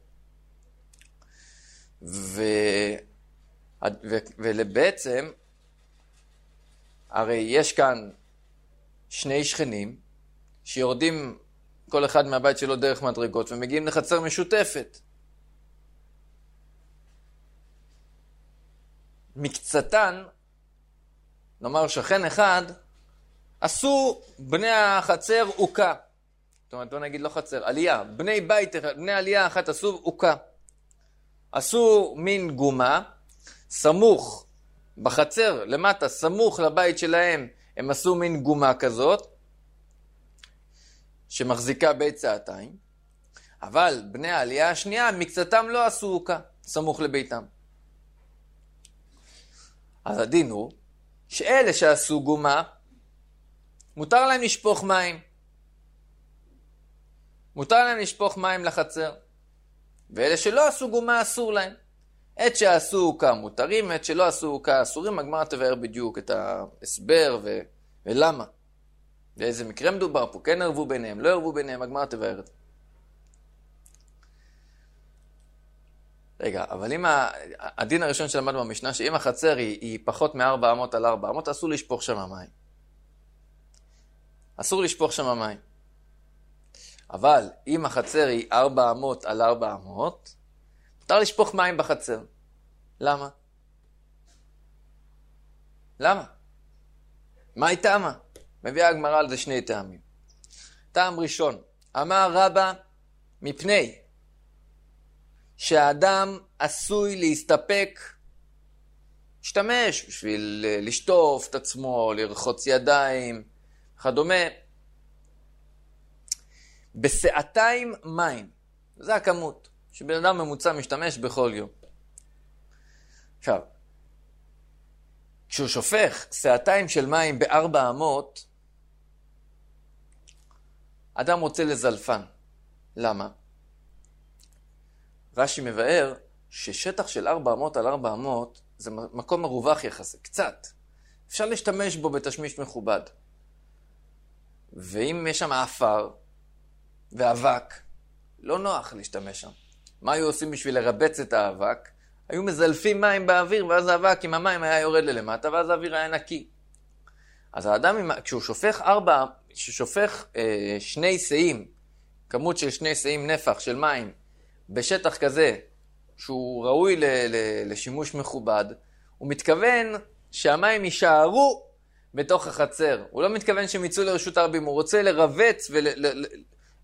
Speaker 1: ולבעצם, הרי יש כאן שני שכנים שיורדים כל אחד מהבית שלו דרך מדרגות ומגיעים לחצר משותפת. מקצתן, נאמר שכן אחד, עשו בני החצר עוקה. זאת אומרת, לא נגיד לא חצר, עלייה. בני עלייה אחת עשו עוקה. עשו מין גומה, סמוך בחצר, למטה, סמוך לבית שלהם, הם עשו מין גומה כזאת, שמחזיקה בית צעתיים, אבל בני העלייה השנייה, מקצתם לא עשו עוקה, סמוך לביתם. אז הדין הוא, שאלה שעשו גומה, מותר להם לשפוך מים. מותר להם לשפוך מים לחצר. ואלה שלא עשו גומה אסור להם. את שעשו עוקה מותרים, את שלא עשו עוקה אסורים. הגמרא תבאר בדיוק את ההסבר ולמה. באיזה מקרה מדובר פה, כן ערבו ביניהם, לא ערבו ביניהם, הגמרא תבאר את זה. רגע, אבל אם הדין הראשון שלמדנו במשנה, שאם החצר היא פחות מ-400 על 400, אסור לשפוך שם מים. אסור לשפוך שם מים. אבל אם החצר היא 400 על 400, מותר לשפוך מים בחצר. למה? למה? מה היא טעמה? מביאה הגמרא על זה שני טעמים. טעם ראשון, אמר רבא, מפני שהאדם עשוי להסתפק, להשתמש בשביל לשטוף את עצמו, לרחוץ ידיים, וכדומה, בסעתיים מים. זה הכמות שבן אדם ממוצע משתמש בכל יום. עכשיו, כשהוא שופך סעתיים של מים ב-400, אדם רוצה לזלפן. למה? רש"י מבאר ששטח של 400 על 400 זה מקום מרווח יחסי, קצת. אפשר להשתמש בו בתשמיש מכובד. ואם יש שם אפר ואבק, לא נוח להשתמש שם. מה היו עושים בשביל לרבץ את האבק? היו מזלפים מים באוויר, ואז האבק עם המים היה יורד ללמטה, ואז האוויר היה נקי. אז האדם, כשהוא שופך שני שאים, כמות של שני שאים נפח של מים, בשטח כזה, שהוא ראוי לשימוש מכובד, הוא מתכוון שהמים יישארו בתוך החצר. הוא לא מתכוון שהם יצאו לרשות הרבים, הוא רוצה לרבץ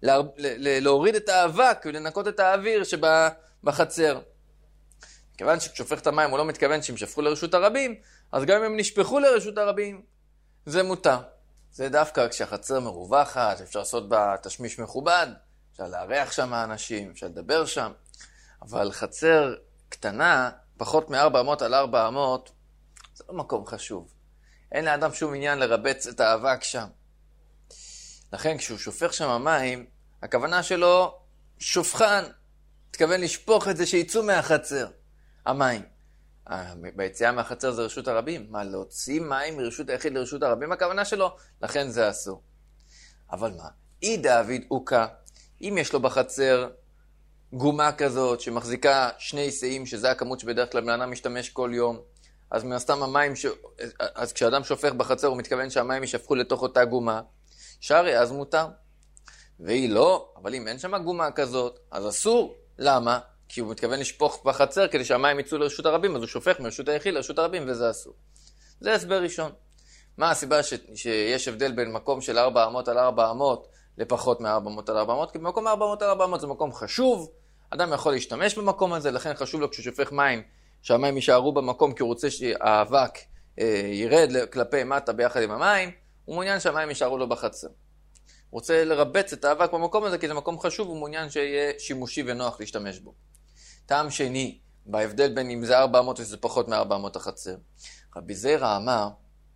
Speaker 1: להוריד את האבק ולנקות את האוויר שבחצר. כיוון שכשופך את המים הוא לא מתכוון שהם שפכו לרשות הרבים, אז גם אם הם נשפכו לרשות הרבים, זה מותר. זה דווקא כשהחצר מרווחת, אפשר לעשות בה תשמיש מכובד, אפשר לארח שם האנשים, אפשר לדבר שם, אבל חצר קטנה, פחות מ-400 על 400, זה לא מקום חשוב. אין לאדם שום עניין לרבץ את האבק שם. לכן כשהוא שופך שם המים, הכוונה שלו שופכן, מתכוון לשפוך את זה שיצאו מהחצר, המים. ביציאה מהחצר זה רשות הרבים. מה, להוציא מים מרשות היחיד לרשות הרבים? הכוונה שלו, לכן זה אסור. אבל מה? אי דוד אוקה, אם יש לו בחצר גומה כזאת שמחזיקה 2 שאים, שזה הכמות שבדרך כלל בן אדם משתמש כל יום, אז מן הסתם המים, אז כשאדם שופך בחצר הוא מתכוון שהמים ישפכו לתוך אותה גומה, שרי אז מותר. והיא לא, אבל אם אין שם גומה כזאת, אז אסור. למה? כי הוא מתכוון לשפוך בחצר כדי שהמים יצאו לרשות הרבים, אז הוא שופך מרשות היחיד לרשות הרבים, וזה אסור. זה הסבר ראשון. מה הסיבה שיש הבדל בין מקום של 400 על 400 לפחות מ-400 על 400? כי במקום 400 על 400 זה מקום חשוב, אדם יכול להשתמש במקום הזה, לכן חשוב לו כשהוא שופך מים, שהמים יישארו במקום, כי הוא רוצה שהאבק ירד כלפי מטה ביחד עם המים, הוא מעוניין שהמים יישארו לו בחצר. הוא רוצה לרבץ את האבק במקום הזה, כי זה מקום חשוב, הוא מעוניין שיהיה שימושי ונוח להשתמש בו. טעם שני, בהבדל בין אם זה 400 וזה פחות מ-400 החצר. רבי זיירא אמר,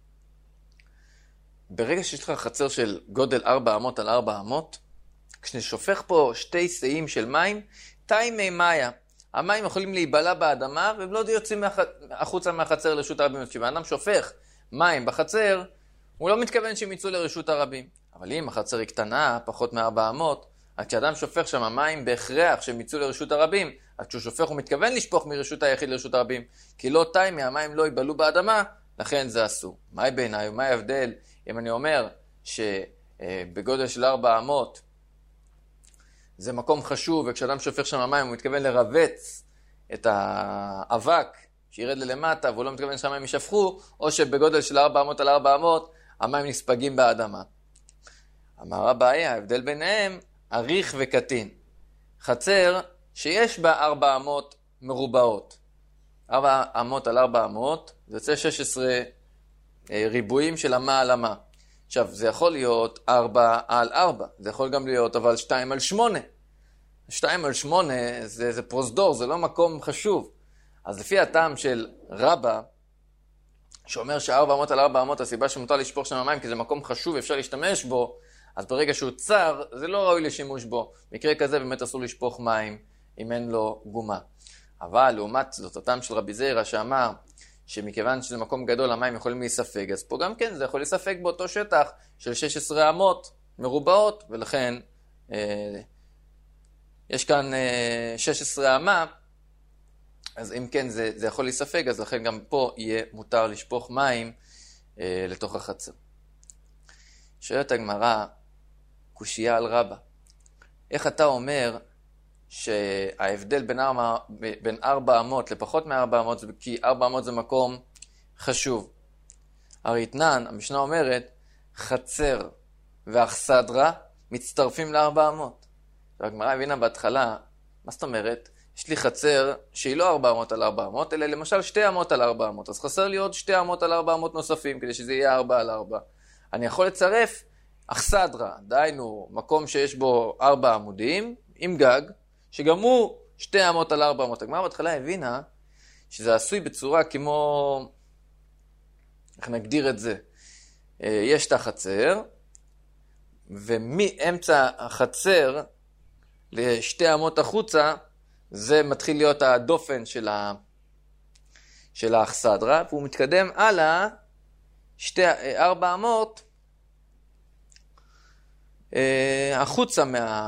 Speaker 1: ברגע שיש לך חצר של גודל 400 על 400, כשנשופך פה 2 שאים של מים, תאי מאיה. המים יכולים להיבלע באדמה, והם לא יוצאים החוצה מהחצר לרשות הרבים. כשאדם שופך מים בחצר, הוא לא מתכוון שהם יצאו לרשות הרבים. אבל אם החצר היא קטנה, פחות מ-400, אז כשאדם שופך שם מים בהכרח שהם יצאו לרשות הרבים, אז כשהוא שופך הוא מתכוון לשפוך מרשות היחיד לרשות הרבים, כי לא תאי המים לא ייבלעו באדמה, לכן זה אסור. מהי בעיניי? מה ההבדל אם אני אומר שבגודל של 400 זה מקום חשוב, וכשאדם שופך שם מים הוא מתכוון לרבץ את האבק שירד ללמטה, והוא לא מתכוון שהמים יישפכו, או שבגודל של 400 על 400 המים נספגים באדמה. אמר הבעיה, ההבדל ביניהם, אריך וקטין. חצר שיש בה 400 מרובעות. 400 על 400, זה יוצא 16 ריבועים של אמה על אמה. עכשיו, זה יכול להיות 4 על 4, זה יכול גם להיות אבל 2 על 8. 2 על 8 זה פרוזדור, זה לא מקום חשוב. אז לפי הטעם של רבא, שאומר ש400 על 400, הסיבה שמותר לשפוך שם המים, כי זה מקום חשוב, אפשר להשתמש בו, אז ברגע שהוא צר, זה לא ראוי לשימוש בו. מקרה כזה באמת אסור לשפוך מים, אם אין לו גומה. אבל לעומת זאת, הטעם של רבי זיירא שאמר, שמכיוון שזה מקום גדול, המים יכולים להיספג, אז פה גם כן, זה יכול להיספג באותו שטח של 16 אמות מרובעות, ולכן יש כאן 16 אמה, אז אם כן זה יכול להיספג, אז לכן גם פה יהיה מותר לשפוך מים לתוך החצר. שואלת הגמרא, קושייה על רבא. איך אתה אומר שההבדל בין 400 לפחות מ-400 זה כי 400 זה מקום חשוב? הרי תנן, המשנה אומרת, חצר ואכסדרה מצטרפים ל-400. והגמרא הבינה בהתחלה, מה זאת אומרת? יש לי חצר שהיא לא 400 על 400, אלא למשל 2 אמות על 400. אז חסר לי עוד 2 אמות על 400 נוספים, כדי שזה יהיה 4 על 4. אני יכול לצרף אכסדרה, דהיינו מקום שיש בו 4 עמודים, עם גג, שגם הוא 2 אמות על 400. הגמרא בהתחלה הבינה שזה עשוי בצורה כמו, איך נגדיר את זה? יש את החצר, ומאמצע החצר ל2 אמות החוצה, זה מתחיל להיות הדופן של האכסדרה, והוא מתקדם הלאה 4 אמות החוצה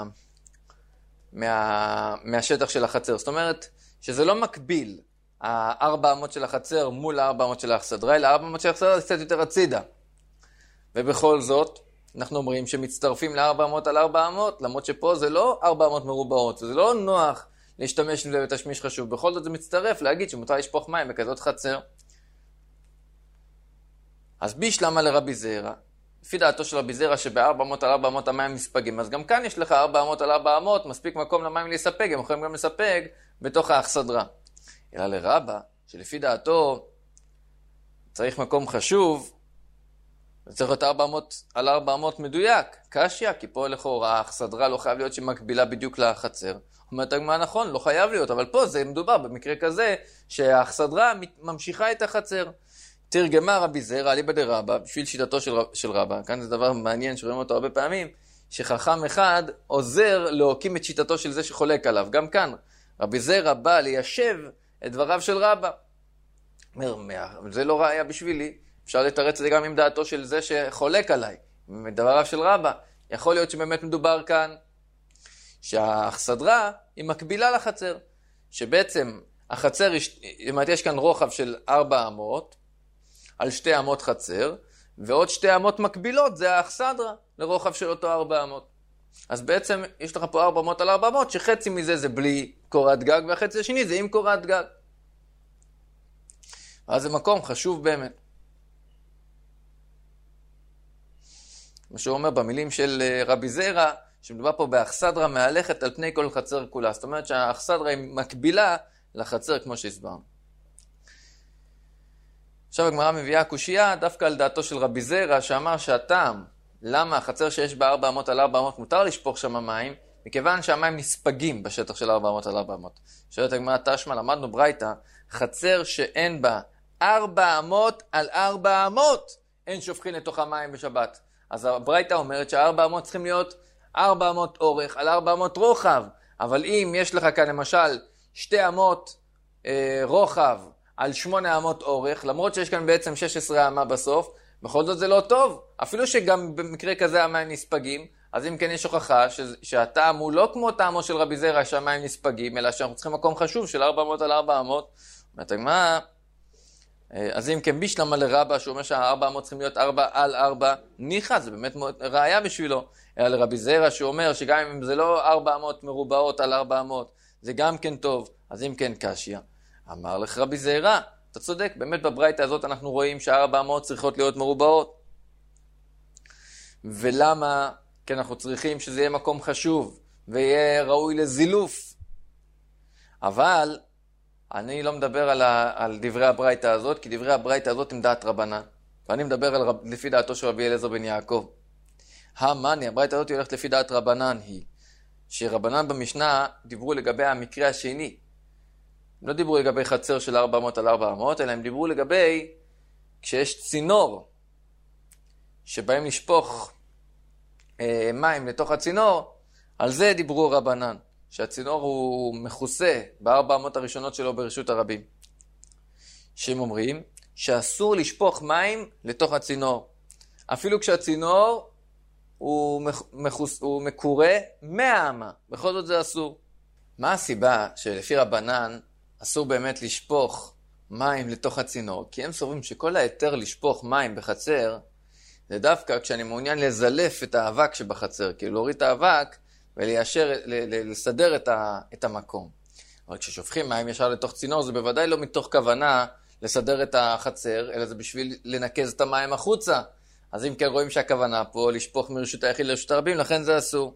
Speaker 1: מהשטח של החצר. זאת אומרת שזה לא מקביל 4 אמות של החצר מול 4 אמות של האכסדרה, אלא 4 אמות של האכסדרה זה קצת יותר הצידה. ובכל זאת אנחנו אומרים שמצטרפים ל4 אמות על 400, למרות שפה זה לא 400 מרובעות, זה לא נוח להשתמש עם זה בתשמיש חשוב. בכל זאת זה מצטרף להגיד שמותר לשפוך מים בכזאת חצר. אז בישלמה לרבי זיירא, לפי דעתו של רבי זרע שב-400 על 400 המים מספגים, אז גם כאן יש לך 400 על 400, מספיק מקום למים להספג, הם יכולים גם לספג בתוך האכסדרה. אלא לרבא, שלפי דעתו צריך מקום חשוב, זה צריך להיות 400 על 400 מדויק, קשיא, כי פה לכאורה האכסדרה לא חייב להיות שמקבילה בדיוק לחצר. אומרת הגמרא נכון, לא חייב להיות, אבל פה זה מדובר במקרה כזה שהאכסדרה ממשיכה את החצר. תרגמה רבי זרע אליבא דרבא, בשביל שיטתו של רבא, כאן זה דבר מעניין שרואים אותו הרבה פעמים, שחכם אחד עוזר להוקים את שיטתו של זה שחולק עליו. גם כאן רבי זרע בא ליישב את דבריו של רבא. זה לא ראיה בשבילי, אפשר לתרץ את זה גם עם דעתו של זה שחולק עליי, עם דבריו של רבא. יכול להיות שבאמת מדובר כאן שהאכסדרה היא מקבילה לחצר, שבעצם החצר, יש כאן רוחב של 400 על 2 אמות חצר, ועוד 2 אמות מקבילות זה האכסדרה לרוחב של אותו 400. אז בעצם יש לך פה 400 על 400, שחצי מזה זה בלי קורת גג, והחצי השני זה עם קורת גג. אז זה מקום חשוב באמת. מה שהוא אומר במילים של רבי זרע, שמדובר פה באכסדרה מהלכת על פני כל חצר כולה. זאת אומרת שהאכסדרה היא מקבילה לחצר כמו שהסברנו. עכשיו הגמרא מביאה קושייה דווקא על דעתו של רבי זרע, שאמר שהטעם, למה החצר שיש בה 400 על 400 מותר לשפוך שם מים, מכיוון שהמים נספגים בשטח של 400 על 400. שואלת הגמרא תשמע, למדנו ברייתא, חצר שאין בה 400 על 400, אין שופכין לתוך המים בשבת. אז הברייתא אומרת שה-400 צריכים להיות 400 אורך על 400 רוחב. אבל אם יש לך כאן למשל 2 אמות רוחב על 8 אמות אורך, למרות שיש כאן בעצם 16 אמה בסוף, בכל זאת זה לא טוב. אפילו שגם במקרה כזה המים נספגים, אז אם כן יש הוכחה שהטעם הוא לא כמו טעמו של רבי זרע שהמים נספגים, אלא שאנחנו צריכים מקום חשוב של 400 על 400. אומרת הגמרא, אז אם כן בישלמה לרבא שהוא אומר שה-400 צריכים להיות 4 על 4 ניחא, זה באמת ראיה בשבילו. אלא לרבי זרע שהוא אומר שגם אם זה לא 400 מרובעות על 400, זה גם כן טוב, אז אם כן קשיא. אמר לך רבי זרע, אתה צודק, באמת בברייתא הזאת אנחנו רואים שה-400 צריכות להיות מרובעות. ולמה? כי אנחנו צריכים שזה יהיה מקום חשוב, ויהיה ראוי לזילוף. אבל אני לא מדבר על דברי הברייתא הזאת, כי דברי הברייתא הזאת הם דעת רבנן. ואני מדבר לפי דעתו של רבי אליעזר בן יעקב. המאני, הברייתא הזאת הולכת לפי דעת רבנן היא, שרבנן במשנה דיברו לגבי המקרה השני. לא דיברו לגבי חצר של 400 על 400, אלא הם דיברו לגבי כשיש צינור שבהם לשפוך מים לתוך הצינור, על זה דיברו רבנן, שהצינור הוא מכוסה ב400 הראשונות שלו ברשות הרבים. שהם אומרים שאסור לשפוך מים לתוך הצינור, אפילו כשהצינור הוא מקורה 100 אמה, בכל זאת זה אסור. מה הסיבה שלפי רבנן אסור באמת לשפוך מים לתוך הצינור? כי הם סוברים שכל היתר לשפוך מים בחצר, זה דווקא כשאני מעוניין לזלף את האבק שבחצר, כאילו להוריד את האבק וליישר, לסדר את המקום. אבל כששופכים מים ישר לתוך צינור, זה בוודאי לא מתוך כוונה לסדר את החצר, אלא זה בשביל לנקז את המים החוצה. אז אם כן רואים שהכוונה פה לשפוך מרשות היחיד לרשות הרבים, לכן זה אסור.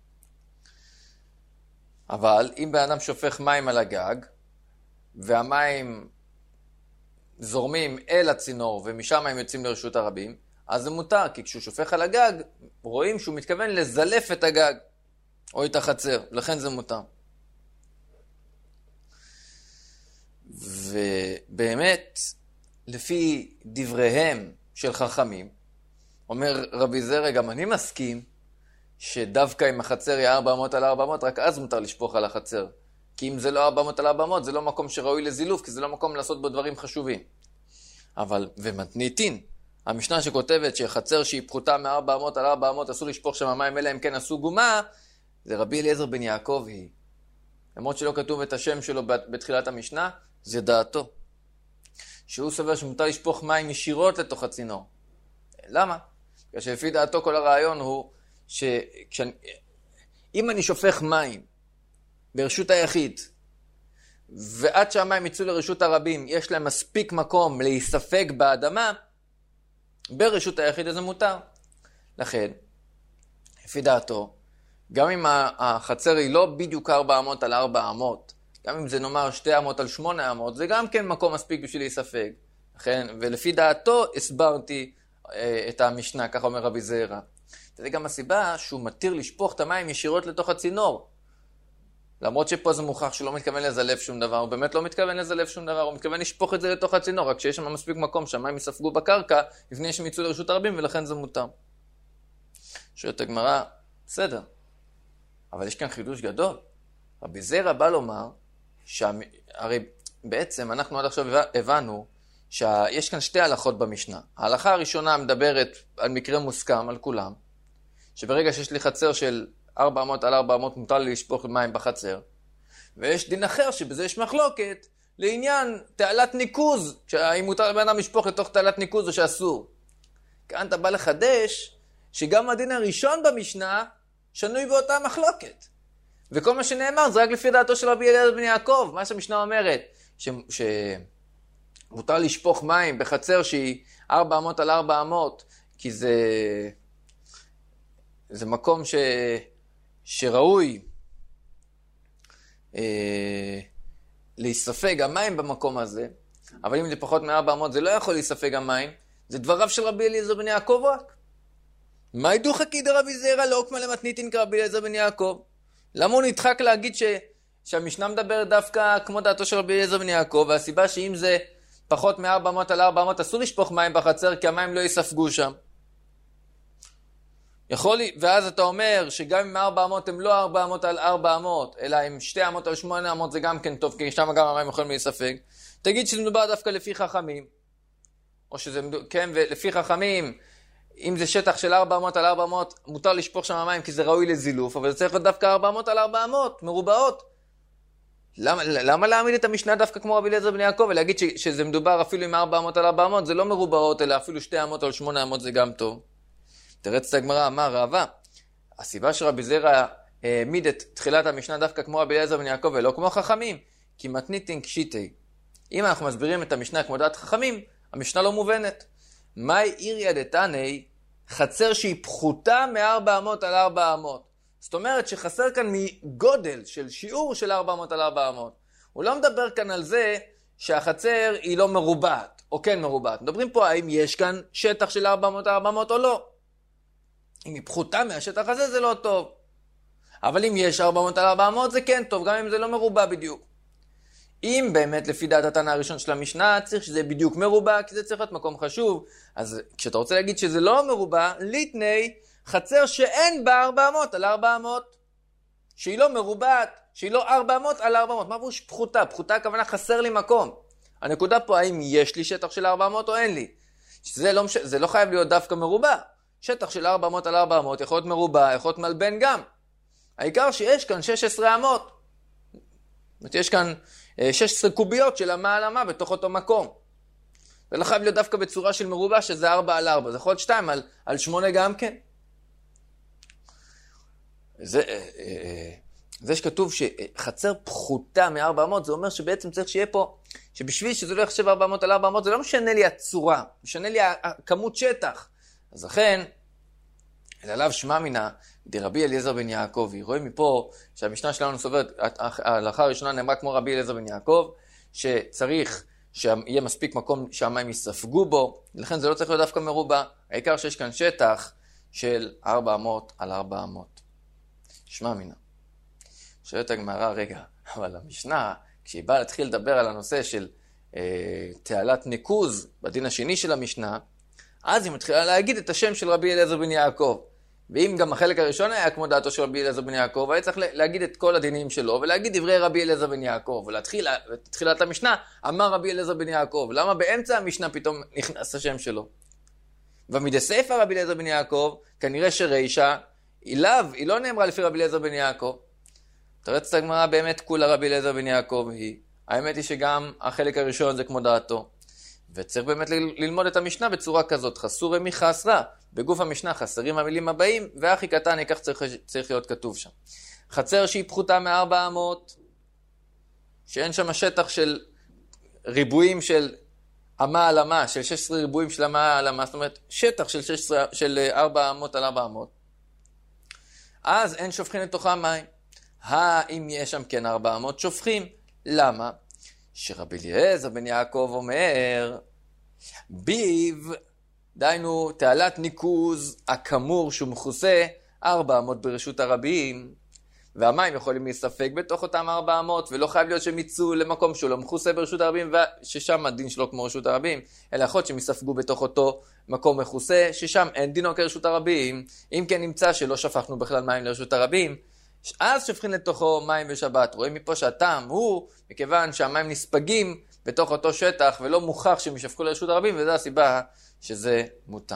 Speaker 1: אבל אם באדם שופך מים על הגג, והמים זורמים אל הצינור ומשם הם יוצאים לרשות הרבים, אז זה מותר, כי כשהוא שופך על הגג, רואים שהוא מתכוון לזלף את הגג, או את החצר, לכן זה מותר. ובאמת, לפי דבריהם של חכמים, אומר רבי זרע, גם אני מסכים, שדווקא אם החצר היא 400 על 400, רק אז מותר לשפוך על החצר. כי אם זה לא 400 על 400, זה לא מקום שראוי לזילוף, כי זה לא מקום לעשות בו דברים חשובים. אבל, ומתניתין, המשנה שכותבת שחצר שהיא פחותה מ-400 על 400, אסור לשפוך שם מים, אלא אם כן עשו גומה, זה רבי אליעזר בן יעקב היא. למרות שלא כתוב את השם שלו בתחילת המשנה, זה דעתו. שהוא סובר שמותר לשפוך מים ישירות לתוך הצינור. למה? כשלפי דעתו כל הרעיון הוא שאם אני שופך מים ברשות היחיד, ועד שהמים יצאו לרשות הרבים, יש להם מספיק מקום להיספג באדמה, ברשות היחיד הזה מותר. לכן, לפי דעתו, גם אם החצר היא לא בדיוק 400 על 400, גם אם זה נאמר 2 אמות על 8 אמות, זה גם כן מקום מספיק בשביל להיספג. לכן, ולפי דעתו הסברתי את המשנה, ככה אומר רבי זעירא. זה גם הסיבה שהוא מתיר לשפוך את המים ישירות לתוך הצינור. למרות שפה זה מוכח שהוא לא מתכוון לזלף שום דבר, הוא באמת לא מתכוון לזלף שום דבר, הוא מתכוון לשפוך את זה לתוך הצינור, רק שיש שם מספיק מקום שהמים יספגו בקרקע, לפני שהם יצאו לרשות הרבים, ולכן זה מותר. שואלת הגמרא, בסדר, אבל יש כאן חידוש גדול. רבי זעירא בא לומר, הרי בעצם אנחנו עד עכשיו הבנו, שיש כאן 2 הלכות במשנה. ההלכה הראשונה מדברת על מקרה מוסכם על כולם, שברגע שיש לי חצר של 400 על 400 מותר לי לשפוך מים בחצר. ויש דין אחר שבזה יש מחלוקת לעניין תעלת ניקוז, האם מותר לבן אדם לשפוך לתוך תעלת ניקוז או שאסור. כאן אתה בא לחדש שגם הדין הראשון במשנה שנוי באותה מחלוקת. וכל מה שנאמר זה רק לפי דעתו של רבי אליעזר בן יעקב. מה שהמשנה אומרת, שמותר לשפוך מים בחצר שהיא 400 על 400, כי זה מקום שראוי להיספג המים במקום הזה, אבל אם זה פחות מ-400 זה לא יכול להיספג המים, זה דבריו של רבי אליעזר בן יעקב רק. מה ידוך כי דרבי זעירא לא הוקמה למתניתין כרבי אליעזר בן יעקב? למה הוא נדחק להגיד שהמשנה מדברת דווקא כמו דעתו של רבי אליעזר בן יעקב, והסיבה שאם זה פחות מ-400 על 400 אסור לשפוך מים בחצר כי המים לא יספגו שם. ואז אתה אומר שגם אם 400 הם לא 400 על 400, אלא אם 2 אמות על 8 אמות זה גם כן טוב, כי שם גם המים יכולים להיספג. תגיד שזה מדובר דווקא לפי חכמים, או שזה, כן, ולפי חכמים, אם זה שטח של 400 על 400, מותר לשפוך שם המים כי זה ראוי לזילוף, אבל זה צריך להיות דווקא 400 על 400, מרובעות. למה להעמיד את המשנה דווקא כמו רבי אליעזר בן יעקב, ולהגיד שזה מדובר אפילו עם 400 על 400, זה לא מרובעות, אלא אפילו 2 אמות על 8 אמות זה גם טוב. תרץ את הגמרא, אמר רבא, הסיבה שרבי זעירא העמיד את תחילת המשנה דווקא כמו רבי אליעזר בן יעקב ולא כמו חכמים, כי מתניתין קשיטי. אם אנחנו מסבירים את המשנה כמו דעת חכמים, המשנה לא מובנת. מאי איריא דתניא, חצר שהיא פחותה מ-400 על 400. זאת אומרת שחסר כאן מגודל של שיעור של 400 על 400. הוא לא מדבר כאן על זה שהחצר היא לא מרובעת, או כן מרובעת. מדברים פה האם יש כאן שטח של 400 על 400 או לא. אם היא פחותה מהשטח הזה זה לא טוב. אבל אם יש 400 על 400 זה כן טוב, גם אם זה לא מרובע בדיוק. אם באמת לפי דעת התנא הראשון של המשנה צריך שזה בדיוק מרובע, כי זה צריך להיות מקום חשוב. אז כשאתה רוצה להגיד שזה לא מרובע, ליתני חצר שאין בה 400 על 400. שהיא לא מרובעת, שהיא לא 400 על 400. מה פירוש פחותה? פחותה הכוונה חסר לי מקום. הנקודה פה האם יש לי שטח של 400 או אין לי. זה לא חייב להיות דווקא מרובע. שטח של 400 על 400 יכול להיות מרובע, יכול להיות מלבן גם. העיקר שיש כאן 16 אמות. זאת אומרת, יש כאן 16 קוביות של אמה על אמה בתוך אותו מקום. ולא חייב להיות דווקא בצורה של מרובע שזה 4 על 4. זה יכול להיות 2 על 8 גם כן. זה שכתוב שחצר פחותה מ-400, זה אומר שבעצם צריך שיהיה פה, שבשביל שזה לא יחשב 400 על 400, זה לא משנה לי הצורה, משנה לי הכמות שטח. אז לכן, אליו שמע מינה, דרבי אליעזר בן יעקב, רואים מפה שהמשנה שלנו סוברת, ההלכה הראשונה נאמרה כמו רבי אליעזר בן יעקב, שצריך שיהיה מספיק מקום שהמים יספגו בו, לכן זה לא צריך להיות דווקא מרובע, העיקר שיש כאן שטח של 400 על 400. שמע מינה. שואלת הגמרא, רגע, אבל המשנה, כשהיא באה להתחיל לדבר על הנושא של תעלת ניקוז, בדין השני של המשנה, אז היא מתחילה להגיד את השם של רבי אליעזר בן יעקב. ואם גם החלק הראשון היה כמו דעתו של רבי אליעזר בן יעקב, היה צריך להגיד את כל הדינים שלו, ולהגיד דברי רבי אליעזר בן יעקב, ולהתחיל את תחילת המשנה, אמר רבי אליעזר בן יעקב. למה באמצע המשנה פתאום נכנס השם שלו? ומדסייפא רבי אליעזר בן יעקב, כנראה שרישה, היא לא נאמרה לפי רבי אליעזר בן יעקב. תרץ את הגמרא, באמת כולה רבי אליעזר בן יעקב היא. האמת היא שגם החלק הראשון זה כמו דעתו. וצריך באמת ללמוד את המשנה בצורה כזאת. חסורי מחסרה. בגוף המשנה חסרים המילים הבאים, והכי קטן, כך צריך להיות כתוב שם. חצר שהיא פחותה מ-400, שאין שם שטח של ריבועים של אמה על אמה, של 16 ריבועים של אמה על אמה, זאת אומרת, שטח של 400 על 400, אז אין שופכים לתוכה מים. אם יש שם כן 400, שופכים. למה? שרבי אליעזר בן יעקב אומר, ביב, דיינו תעלת ניקוז, הכמור שהוא מכוסה 400 ברשות הרבים, והמים יכולים להסתפק בתוך אותם 400, ולא חייב להיות שהם יצאו למקום שהוא לא מכוסה ברשות הרבים, ששם הדין שלו כמו רשות הרבים, אלא יכול להיות שהם יספגו בתוך אותו מקום מכוסה, ששם אין דינו כרשות הרבים. אם כן נמצא שלא שפכנו בכלל מים לרשות הרבים, אז שפכים לתוכו מים בשבת. רואים מפה שהטעם הוא, מכיוון שהמים נספגים בתוך אותו שטח, ולא מוכח שהם ישפכו לרשות הרבים, וזו הסיבה שזה מותר.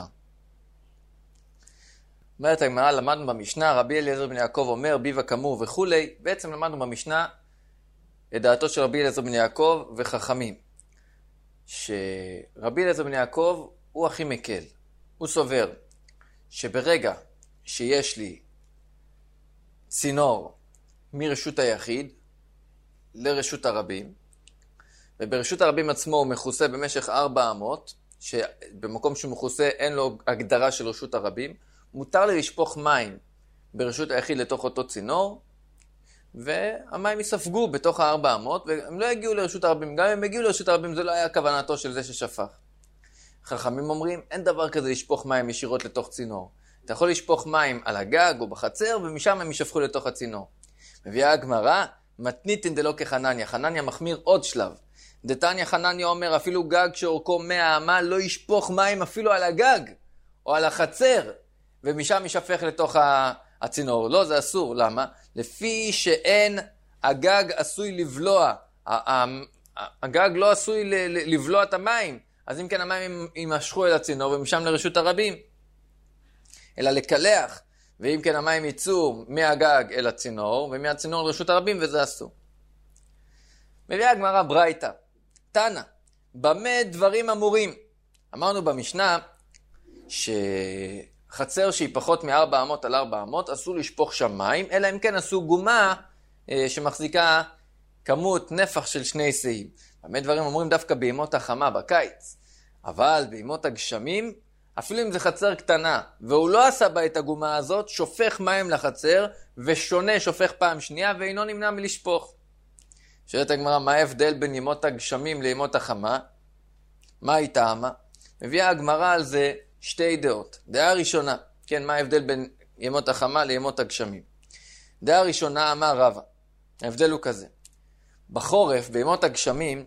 Speaker 1: אומרת הגמרא, למדנו במשנה, רבי אליעזר בן יעקב אומר, ביב הכמור וכולי. בעצם למדנו במשנה את דעתו של רבי אליעזר בן יעקב וחכמים. שרבי אליעזר בן יעקב הוא הכי מקל. הוא סובר שברגע שיש לי צינור מרשות היחיד לרשות הרבים, וברשות הרבים עצמו הוא מכוסה במשך 400, שבמקום שהוא מכוסה אין לו הגדרה של רשות הרבים, מותר לי לשפוך מים ברשות היחיד לתוך אותו צינור, והמים יספגו בתוך ה-400, והם לא יגיעו לרשות הרבים. גם אם הם הגיעו לרשות הרבים, זה לא היה כוונתו של זה ששפך. חכמים אומרים, אין דבר כזה לשפוך מים ישירות לתוך צינור. אתה יכול לשפוך מים על הגג או בחצר, ומשם הם ישפכו לתוך הצינור. מביאה הגמרא, מתניתין דלא כחנניה. חנניה מחמיר עוד שלב. דתניא חנניה אומר, אפילו גג שאורכו 100 אמה לא ישפוך מים אפילו על הגג או על החצר, ומשם ישפך לתוך הצינור. לא, זה אסור. למה? לפי שאין הגג עשוי לבלוע. הגג לא עשוי לבלוע את המים. אז אם כן המים יימשכו אל הצינור ומשם לרשות הרבים. אלא לקלח. ואם כן המים יצאו מהגג אל הצינור ומהצינור לרשות הרבים, וזה אסור. מביאה הגמרא ברייתא. תנא, במה דברים אמורים? אמרנו במשנה שחצר שהיא פחות מ-400 על 400 אסור לשפוך שם מים, אלא אם כן עשו גומה שמחזיקה כמות נפח של 2 שאים. במה דברים אמורים? דווקא בימות החמה בקיץ. אבל בימות הגשמים, אפילו אם זה חצר קטנה והוא לא עשה בה את הגומה הזאת, שופך מים לחצר ושונה שופך פעם שנייה ואינו נמנע מלשפוך. שואלת הגמרא, מה ההבדל בין ימות הגשמים לימות החמה? מה היא טעמה? מביאה הגמרא על זה 2 דעות. דעה ראשונה, כן, מה ההבדל בין ימות החמה לימות הגשמים? דעה ראשונה אמר רבא. ההבדל הוא כזה. בחורף, בימות הגשמים,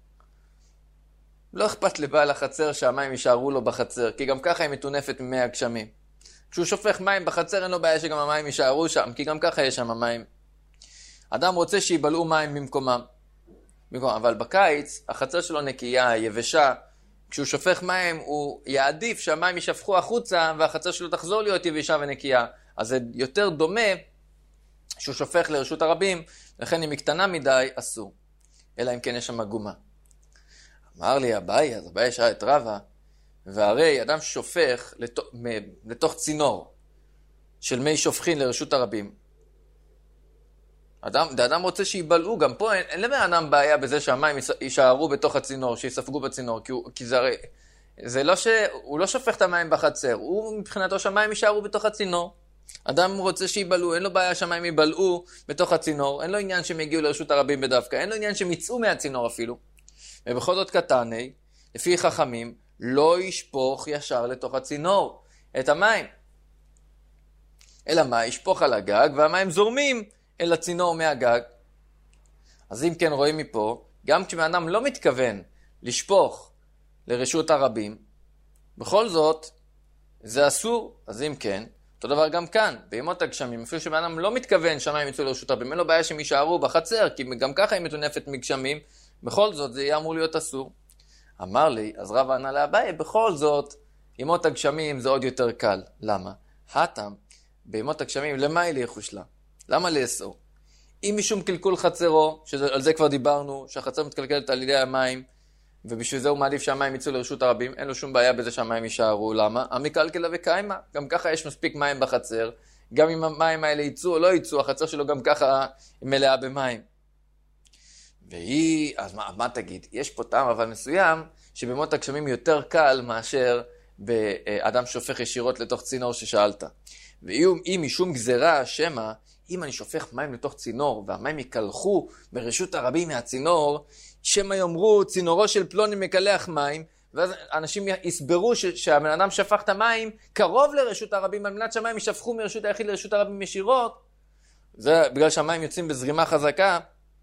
Speaker 1: לא אכפת לבעל החצר שהמים יישארו לו בחצר, כי גם ככה היא מטונפת ממי הגשמים. כשהוא שופך מים בחצר, אין לו בעיה שגם המים יישארו שם, כי גם ככה יש שם המים. אדם רוצה שיבלעו מים במקומם. אבל בקיץ, החצר שלו נקייה, יבשה. כשהוא שופך מים, הוא יעדיף שהמים יישפכו החוצה, והחצר שלו תחזור להיות יבשה ונקייה. אז זה יותר דומה שהוא שופך לרשות הרבים, לכן אם היא קטנה מדי, אסור. אלא אם כן יש שם גומה. אמר לי אביי, אז אביי שאל את רבא, והרי אדם שופך לתוך צינור של מי שופכין לרשות הרבים. אדם רוצה שיבלעו, גם פה אין לבן אדם בעיה בזה שהמים יישארו בתוך הצינור, שיספגו בצינור, כי זה הרי, זה לא הוא לא שופך את המים בחצר, הוא מבחינתו שהמים יישארו בתוך הצינור. אדם רוצה שיבלעו, אין לו בעיה שהמים ייבלעו בתוך הצינור, אין לו עניין שהם יגיעו לרשות הרבים בדווקא, אין לו עניין שהם יצאו מהצינור אפילו. ובכל זאת קטני, לפי חכמים, לא ישפוך ישר לתוך הצינור את המים. אלא מה? ישפוך על הגג, והמים זורמים אל הצינור מהגג. אז אם כן רואים מפה, גם כשאדם לא מתכוון לשפוך לרשות הרבים, בכל זאת זה אסור. אז אם כן, אותו דבר גם כאן, בימות הגשמים, אפילו שאדם לא מתכוון שהמים יצאו לרשות הרבים, אין לו בעיה שהם יישארו בחצר, כי גם ככה היא מטונפת מגשמים, בכל זאת זה יהיה אמור להיות אסור. אמר לי, אז רבא ענה לאביי, בכל זאת, ימות הגשמים זה עוד יותר קל. למה? הטעם, בימות הגשמים, למה היא יחושלה? למה לאסור? אם משום קלקול חצרו, שעל זה כבר דיברנו, שהחצר מתקלקלת על ידי המים, ובשביל זה הוא מעדיף שהמים יצאו לרשות הרבים, אין לו שום בעיה בזה שהמים יישארו. למה? המקלקלה וקיימה. גם ככה יש מספיק מים בחצר, גם אם המים האלה יצאו או לא יצאו, החצר שלו גם ככה מלאה במים. אז מה תגיד? יש פה טעם אבל מסוים, שבמות הגשמים יותר קל מאשר באדם שופך ישירות לתוך צינור ששאלת. ואם משום גזרה שמה, אם אני שופך מים לתוך צינור והמים יקלחו ברשות הרבים מהצינור, שמה יאמרו צינורו של פלוני מקלח מים, ואז אנשים יסברו שהבן אדם שפך את המים קרוב לרשות הרבים, על מנת שהמים ישפכו מרשות היחיד לרשות הרבים ישירות. זה בגלל שהמים יוצאים בזרימה חזקה.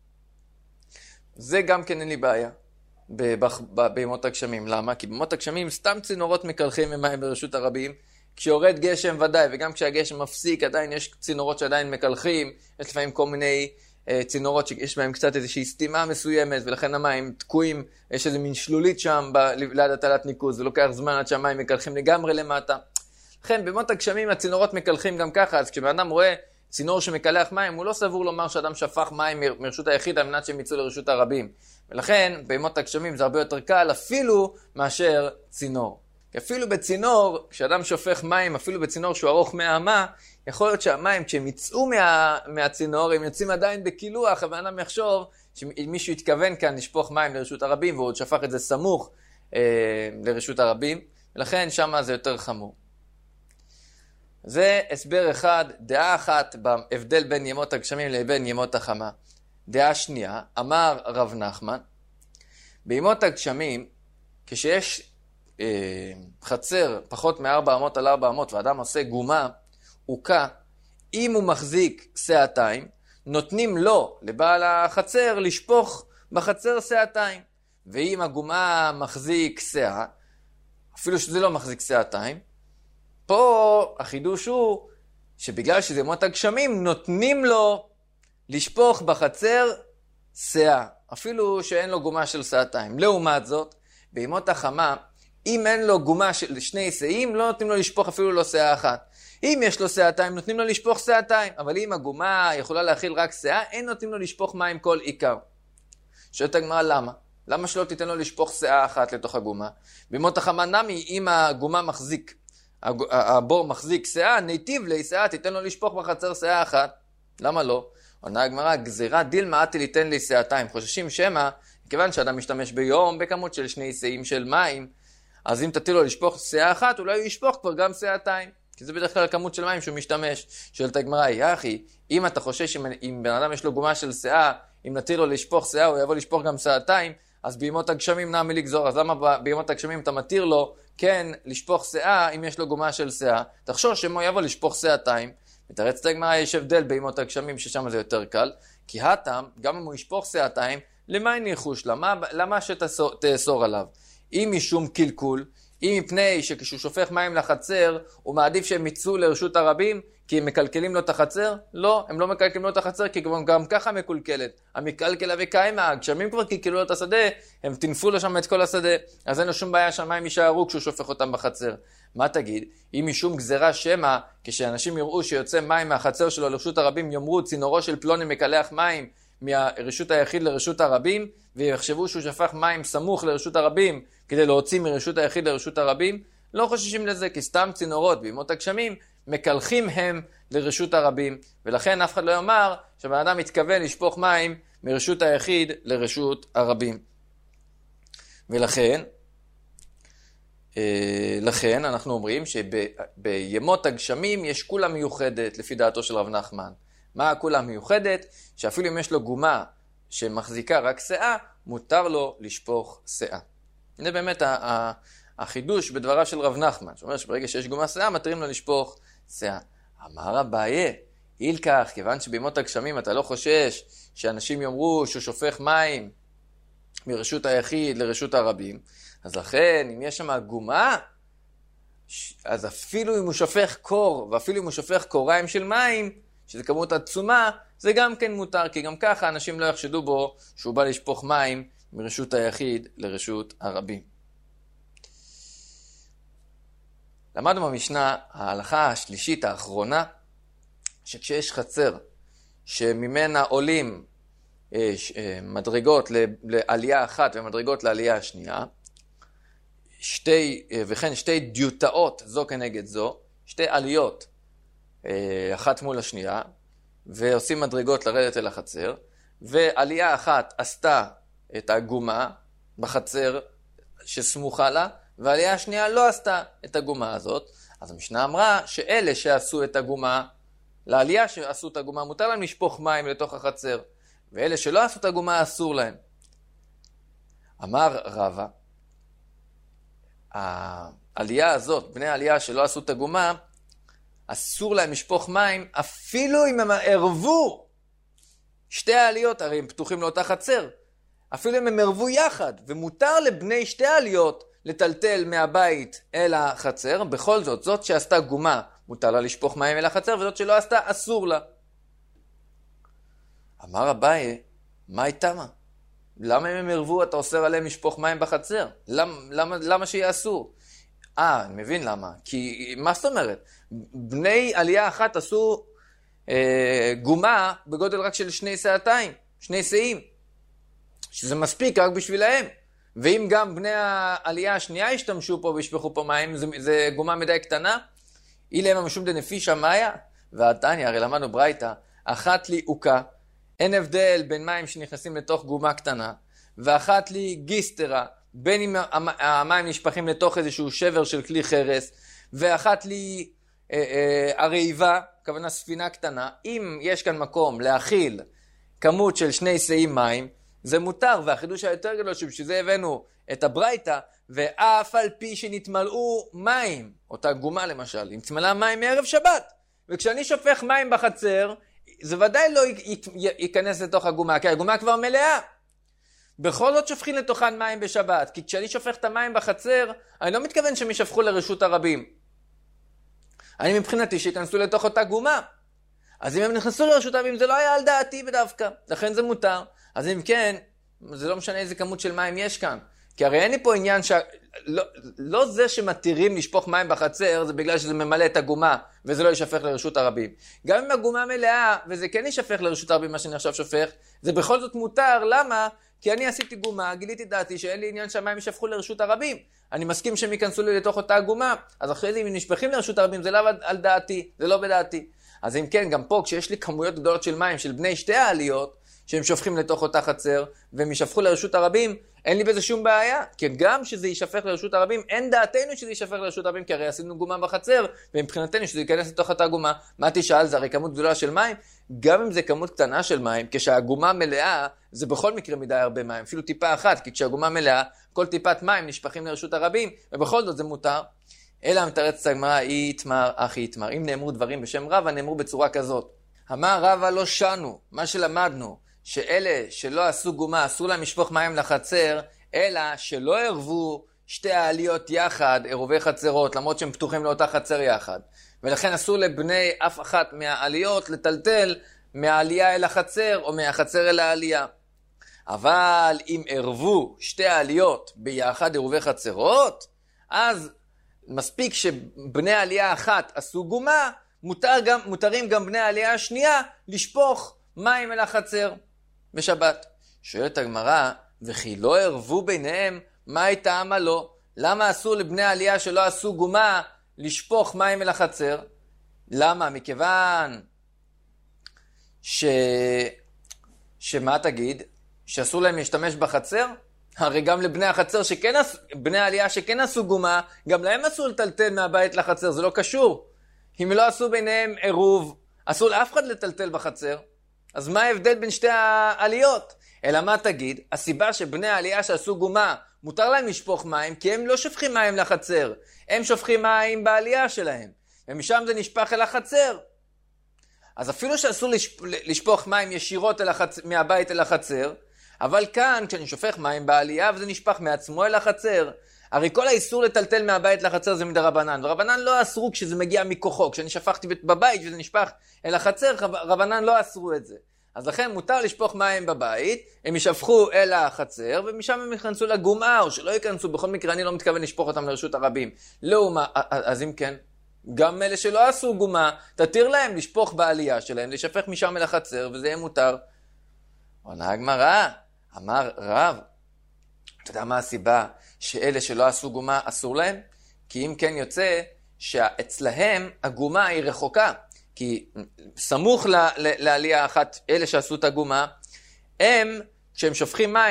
Speaker 1: זה גם כן אין לי בעיה בימות הגשמים. למה? כי בימות הגשמים סתם צינורות מקלחים ממים ברשות הרבים. כשיורד גשם ודאי, וגם כשהגשם מפסיק עדיין יש צינורות שעדיין מקלחים. יש לפעמים כל מיני צינורות שיש בהם קצת איזושהי סתימה מסוימת, ולכן המים תקועים, יש איזו מין שלולית שם ליד התעלת ניקוז, זה לוקח זמן עד שהמים מקלחים לגמרי למטה. לכן בימות הגשמים הצינורות מקלחים גם ככה, אז כשבן אדם רואה צינור שמקלח מים, הוא לא סבור לומר שאדם שפך מים מרשות היחיד על מנת שהם יצאו לרשות הרבים. ולכן בימות הגשמים זה הרבה יותר קל אפילו מאשר צינור. כי אפילו בצינור, כשאדם שופך מים, אפילו בצינור שהוא ארוך 100 אמה, יכול להיות שהמים, כשהם יצאו מהצינור, הם יוצאים עדיין בקילוח, אבל אדם יחשוב שמישהו יתכוון כאן לשפוך מים לרשות הרבים, והוא עוד שפך את זה סמוך לרשות הרבים, ולכן שם זה יותר חמור. זה הסבר אחד, דעה אחת בהבדל בין ימות הגשמים לבין ימות החמה. דעה שנייה, אמר רב נחמן, בימות הגשמים, כשיש חצר פחות מ400 על 400 ואדם עושה גומה, עוקה, אם הוא מחזיק שעתיים, נותנים לו, לבעל החצר, לשפוך בחצר שעתיים. ואם הגומה מחזיק שעה, אפילו שזה לא מחזיק שעתיים, פה החידוש הוא שבגלל שזה ימות הגשמים, נותנים לו לשפוך בחצר שעה, אפילו שאין לו גומה של שעתיים. לעומת זאת, בימות החמה, אם אין לו גומה של 2 שאים, לא נותנים לו לשפוך אפילו לא שעה אחת. אם יש לו שעתיים, נותנים לו לשפוך שעתיים. אבל אם הגומה יכולה להכיל רק שעה, אין נותנים לו לשפוך מים כל עיקר. שואלת הגמרא, למה? למה שלא תיתן לו לשפוך שעה אחת לתוך הגומה? בימות החמה נמי, אם הגומה מחזיק, הבור מחזיק שעה, ניטיב לי שעה, תיתן לו לשפוך בחצר שעה אחת. למה לא? עונה הגמרא, גזירה דילמה אתי ליתן לי שעתיים. חוששים שמה, כיוון שאדם משתמש ביום בכמות של 2 שאים של מים, אז אם תתיר לו לשפוך שעה אחת, אולי הוא ישפוך כבר גם שעתיים. כי זה בדרך כלל כמות של מים שהוא משתמש. שואלת הגמרא, יחי, אם אתה חושש אם בן אדם יש לו גומה של שעה, אם נתיר לו לשפוך שעה, הוא יבוא לשפוך גם שעתיים, אז בימות הגשמים נעמי לגזור. אז למה בימות הגשמים אתה מתיר לו, כן, לשפוך שעה אם יש לו גומה של שעה? תחשוב שמו יבוא לשפוך שעתיים. מתרצת הגמרא, יש הבדל בימות הגשמים ששם זה יותר קל, כי הטעם, גם אם הוא ישפוך שעתיים, למה ניחוש? למה שתאסור עליו? אם משום קלקול, אם מפני שכשהוא שופך מים לחצר, הוא מעדיף שהם יצאו לרשות הרבים, כי הם מקלקלים לו את החצר? לא, הם לא מקלקלים לו את החצר, כי גם ככה מקולקלת. המקלקלה וקיימה, הגשמים כבר קלקלו לו את השדה, הם תנפו לו שם את כל השדה, אז אין לו שום בעיה שהמים יישארו כשהוא שופך אותם בחצר. מה תגיד? אם משום גזרה שמה, כשאנשים יראו שיוצא מים מהחצר שלו לרשות הרבים, יאמרו צינורו של פלוני מקלח מים מהרשות היחיד לרשות הרבים, ויחשבו שהוא שפך מים סמוך לרשות הרבים כדי להוציא מרשות היחיד לרשות הרבים, לא חוששים לזה, כי סתם צינורות בימות הגשמים מקלחים הם לרשות הרבים, ולכן אף אחד לא יאמר שבן אדם מתכוון לשפוך מים מרשות היחיד לרשות הרבים. ולכן אנחנו אומרים שבימות הגשמים יש כולה מיוחדת לפי דעתו של רב נחמן. מה הכולה מיוחדת? שאפילו אם יש לו גומה שמחזיקה רק שאה, מותר לו לשפוך שאה. זה באמת החידוש בדבריו של רב נחמן, שאומר שברגע שיש גומה שאה, מתירים לו לשפוך שאה. אמר אביי, אילקח, כיוון שבימות הגשמים אתה לא חושש שאנשים יאמרו שהוא שופך מים מרשות היחיד לרשות הרבים, אז לכן אם יש שם גומה, אז אפילו אם הוא שופך קור, ואפילו אם הוא שופך קוריים של מים, שזה כמות עצומה, זה גם כן מותר, כי גם ככה אנשים לא יחשדו בו שהוא בא לשפוך מים מרשות היחיד לרשות הרבים. למדנו במשנה, ההלכה השלישית האחרונה, שכשיש חצר שממנה עולים מדרגות לעלייה אחת ומדרגות לעלייה השנייה, וכן 2 דיוטאות זו כנגד זו, 2 עליות, אחת מול השנייה, ועושים מדרגות לרדת אל החצר, ועלייה אחת עשתה את הגומה בחצר, שסמוכה לה, והעלייה השנייה לא עשתה את הגומה הזאת. אז המשנה אמרה שאלה שעשו את הגומה, לעלייה שעשו את הגומה, מותר להם לשפוך מים לתוך החצר, ואלה שלא עשו את הגומה אסור להם. אמר רבא, העלייה הזאת, בני העלייה שלא עשו את הגומה, אסור להם לשפוך מים, אפילו אם הם ערבו שתי העליות, הרי הם פתוחים לאותה חצר, אפילו אם הם ערבו יחד, ומותר לבני שתי העליות לטלטל מהבית אל החצר, בכל זאת, זאת שעשתה גומה, מותר לה לשפוך מים אל החצר, וזאת שלא עשתה, אסור לה. אמר אביי, מה איתה מה? למה אם הם ערבו, אתה אוסר עליהם לשפוך מים בחצר? למה שיהיה אסור? אני מבין למה. כי, מה זאת אומרת? בני עלייה אחת עשו גומה בגודל רק של 2 שעתיים, 2 שאים, שזה מספיק רק בשבילהם. ואם גם בני העלייה השנייה השתמשו פה וישפכו פה מים, זה גומה מדי קטנה? אילם המשום דנפישה מאיה? והתניא, הרי למדנו ברייתא, אחת לי עוקה, אין הבדל בין מים שנכנסים לתוך גומה קטנה, ואחת לי גיסטרה, בין אם המים נשפכים לתוך איזשהו שבר של כלי חרס, ואחת לי הרעיבה, כוונה ספינה קטנה. אם יש כאן מקום להכיל כמות של 2 שאים מים, זה מותר, והחידוש היותר גדול שבשביל זה הבאנו את הברייתא, ואף על פי שנתמלאו מים, אותה גומה למשל, אם תמלא מים מערב שבת, וכשאני שופך מים בחצר, זה ודאי לא ייכנס לתוך הגומה, כי הגומה כבר מלאה. בכל זאת שופכים לתוכן מים בשבת, כי כשאני שופך את המים בחצר, אני לא מתכוון שהם ישפכו לרשות הרבים. אני מבחינתי שיכנסו לתוך אותה גומה. אז אם הם נכנסו לרשות הרבים, זה לא היה על דעתי בדווקא, לכן זה מותר. אז אם כן, זה לא משנה איזה כמות של מים יש כאן. כי הרי אין לי פה עניין לא זה שמתירים לשפוך מים בחצר, זה בגלל שזה ממלא את הגומה, וזה לא ישפך לרשות הרבים. גם אם הגומה מלאה, וזה כן ישפך לרשות הרבים, מה שאני עכשיו שופך, זה בכל זאת מותר. למה? כי אני עשיתי גומה, גיליתי דעתי שאין לי עניין שהמים ישפכו לרשות הרבים. אני מסכים שהם ייכנסו לי לתוך אותה גומה, אז אחרי זה אם נשפכים לרשות הרבים, זה לא על דעתי, זה לא בדעתי. אז אם כן, גם פה, כשיש לי כמויות גדולות של מים, של בני שתי העליות, שהם שופכים לתוך אותה חצר, והם ישפכו לרשות הרבים, אין לי בזה שום בעיה. כי גם שזה ישפך לרשות הרבים, אין דעתנו שזה ישפך לרשות הרבים, כי הרי עשינו גומה בחצר, ומבחינתנו שזה ייכנס לתוך אותה גומה. מה תשאל? זה הרי כמות גדולה של מים? גם אם זה כמות קטנה של מים, כשהגומה מלאה, זה בכל מקרה מדי הרבה מים, אפילו טיפה אחת, כי כשהגומה מלאה, כל טיפת מים נשפכים לרשות הרבים, ובכל זאת זה מותר. אלא מתרץ הגמרא, יתמר אחי יתמר. אם נאמרו דברים בשם רבא, נאמרו בצורה כזאת. אמר רבא לא שנו, מה שלמדנו, שאלה שלא עשו גומה, אסור להם לשפוך מים לחצר, אלא שלא ערבו שתי העליות יחד, עירובי חצרות, למרות שהם פתוחים לאותה חצר יחד. ולכן אסור לבני אף אחת מהעליות לטלטל מהעלייה אל החצר, או מהחצר אל העלייה. אבל אם ערבו שתי העליות ביחד, עירובי חצרות, אז מספיק שבני העלייה אחת עשו גומה, מותרים גם בני העלייה השנייה לשפוך מים אל החצר בשבת. שואלת הגמרא, וכי לא ערבו ביניהם, מה הייתה אמה לא? למה אסור לבני העלייה שלא עשו גומה לשפוך מים אל החצר? למה? מכיוון שמה תגיד? שאסור להם להשתמש בחצר? הרי גם לבני החצר בני העלייה שכן עשו גומה, גם להם אסור לטלטל מהבית לחצר, זה לא קשור. אם לא עשו ביניהם עירוב, אסור לאף אחד לטלטל בחצר. אז מה ההבדל בין שתי העליות? אלא מה תגיד? הסיבה שבני העלייה שעשו גומה, מותר להם לשפוך מים, כי הם לא שופכים מים לחצר. הם שופכים מים בעלייה שלהם. ומשם זה נשפך אל החצר. אז אפילו שאסור לשפוך מים ישירות מהבית אל החצר, אבל כאן, כשאני שופך מים בעלייה, וזה נשפך מעצמו אל החצר, הרי כל האיסור לטלטל מהבית לחצר זה מדרבנן, ורבנן לא אסרו כשזה מגיע מכוחו, כשאני שפכתי בבית וזה נשפך אל החצר, רבנן לא אסרו את זה. אז לכן מותר לשפוך מים בבית, הם ישפכו אל החצר, ומשם הם יכנסו לגומה, או שלא יכנסו, בכל מקרה אני לא מתכוון לשפוך אותם לרשות הרבים. לא, אז אם כן, גם אלה שלא עשו גומה, תתיר להם לשפוך בעלייה שלהם, לשפך משם אל החצר, וזה יהיה מותר. עונה הגמרא, אמר רב, אתה יודע מה הסיבה שאלה שלא עשו גומה אסור להם? כי אם כן יוצא שאצלהם הגומה היא רחוקה. כי סמוך לעלייה אחת, אלה שעשו את הגומה, הם, כשהם שופכים מים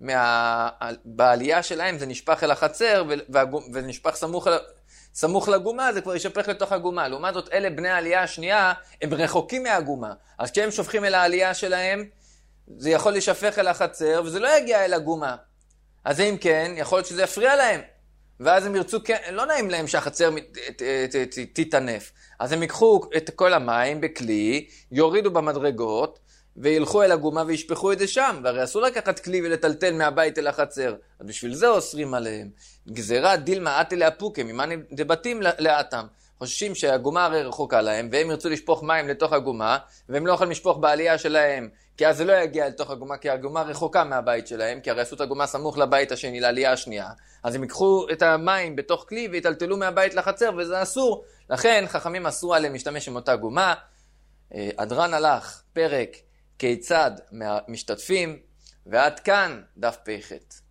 Speaker 1: בעלייה שלהם זה נשפך אל החצר, ונשפך סמוך לגומה, זה כבר ישפך לתוך הגומה. לעומת זאת, אלה בני העלייה השנייה, הם רחוקים מהגומה. אז כשהם שופכים אל העלייה שלהם, זה יכול לשפך אל החצר, וזה לא יגיע אל הגומה. אז אם כן, יכול להיות שזה יפריע להם. ואז הם ירצו, לא נעים להם שהחצר תתענף. אז הם ייקחו את כל המים בכלי, יורידו במדרגות, וילכו אל הגומה וישפכו את זה שם. והרי אסור לקחת כלי ולטלטל מהבית אל החצר. אז בשביל זה אוסרים עליהם. גזירה דילמה עתי לאפוקם, ממה דבטים לאטם. חוששים שהגומה הרי רחוקה להם, והם ירצו לשפוך מים לתוך הגומה, והם לא יכולים לשפוך בעלייה שלהם, כי אז זה לא יגיע לתוך הגומה, כי הגומה רחוקה מהבית שלהם, כי הרי עשו את הגומה סמוך לבית השני, לעלייה השנייה. אז הם ייקחו את המים בתוך כלי ויטלטלו מהבית לחצר, וזה אסור. לכן חכמים אסרו עליהם להשתמש עם אותה גומה. אדרן הלך, פרק כיצד משתתפים, ועד כאן דף פ"ח.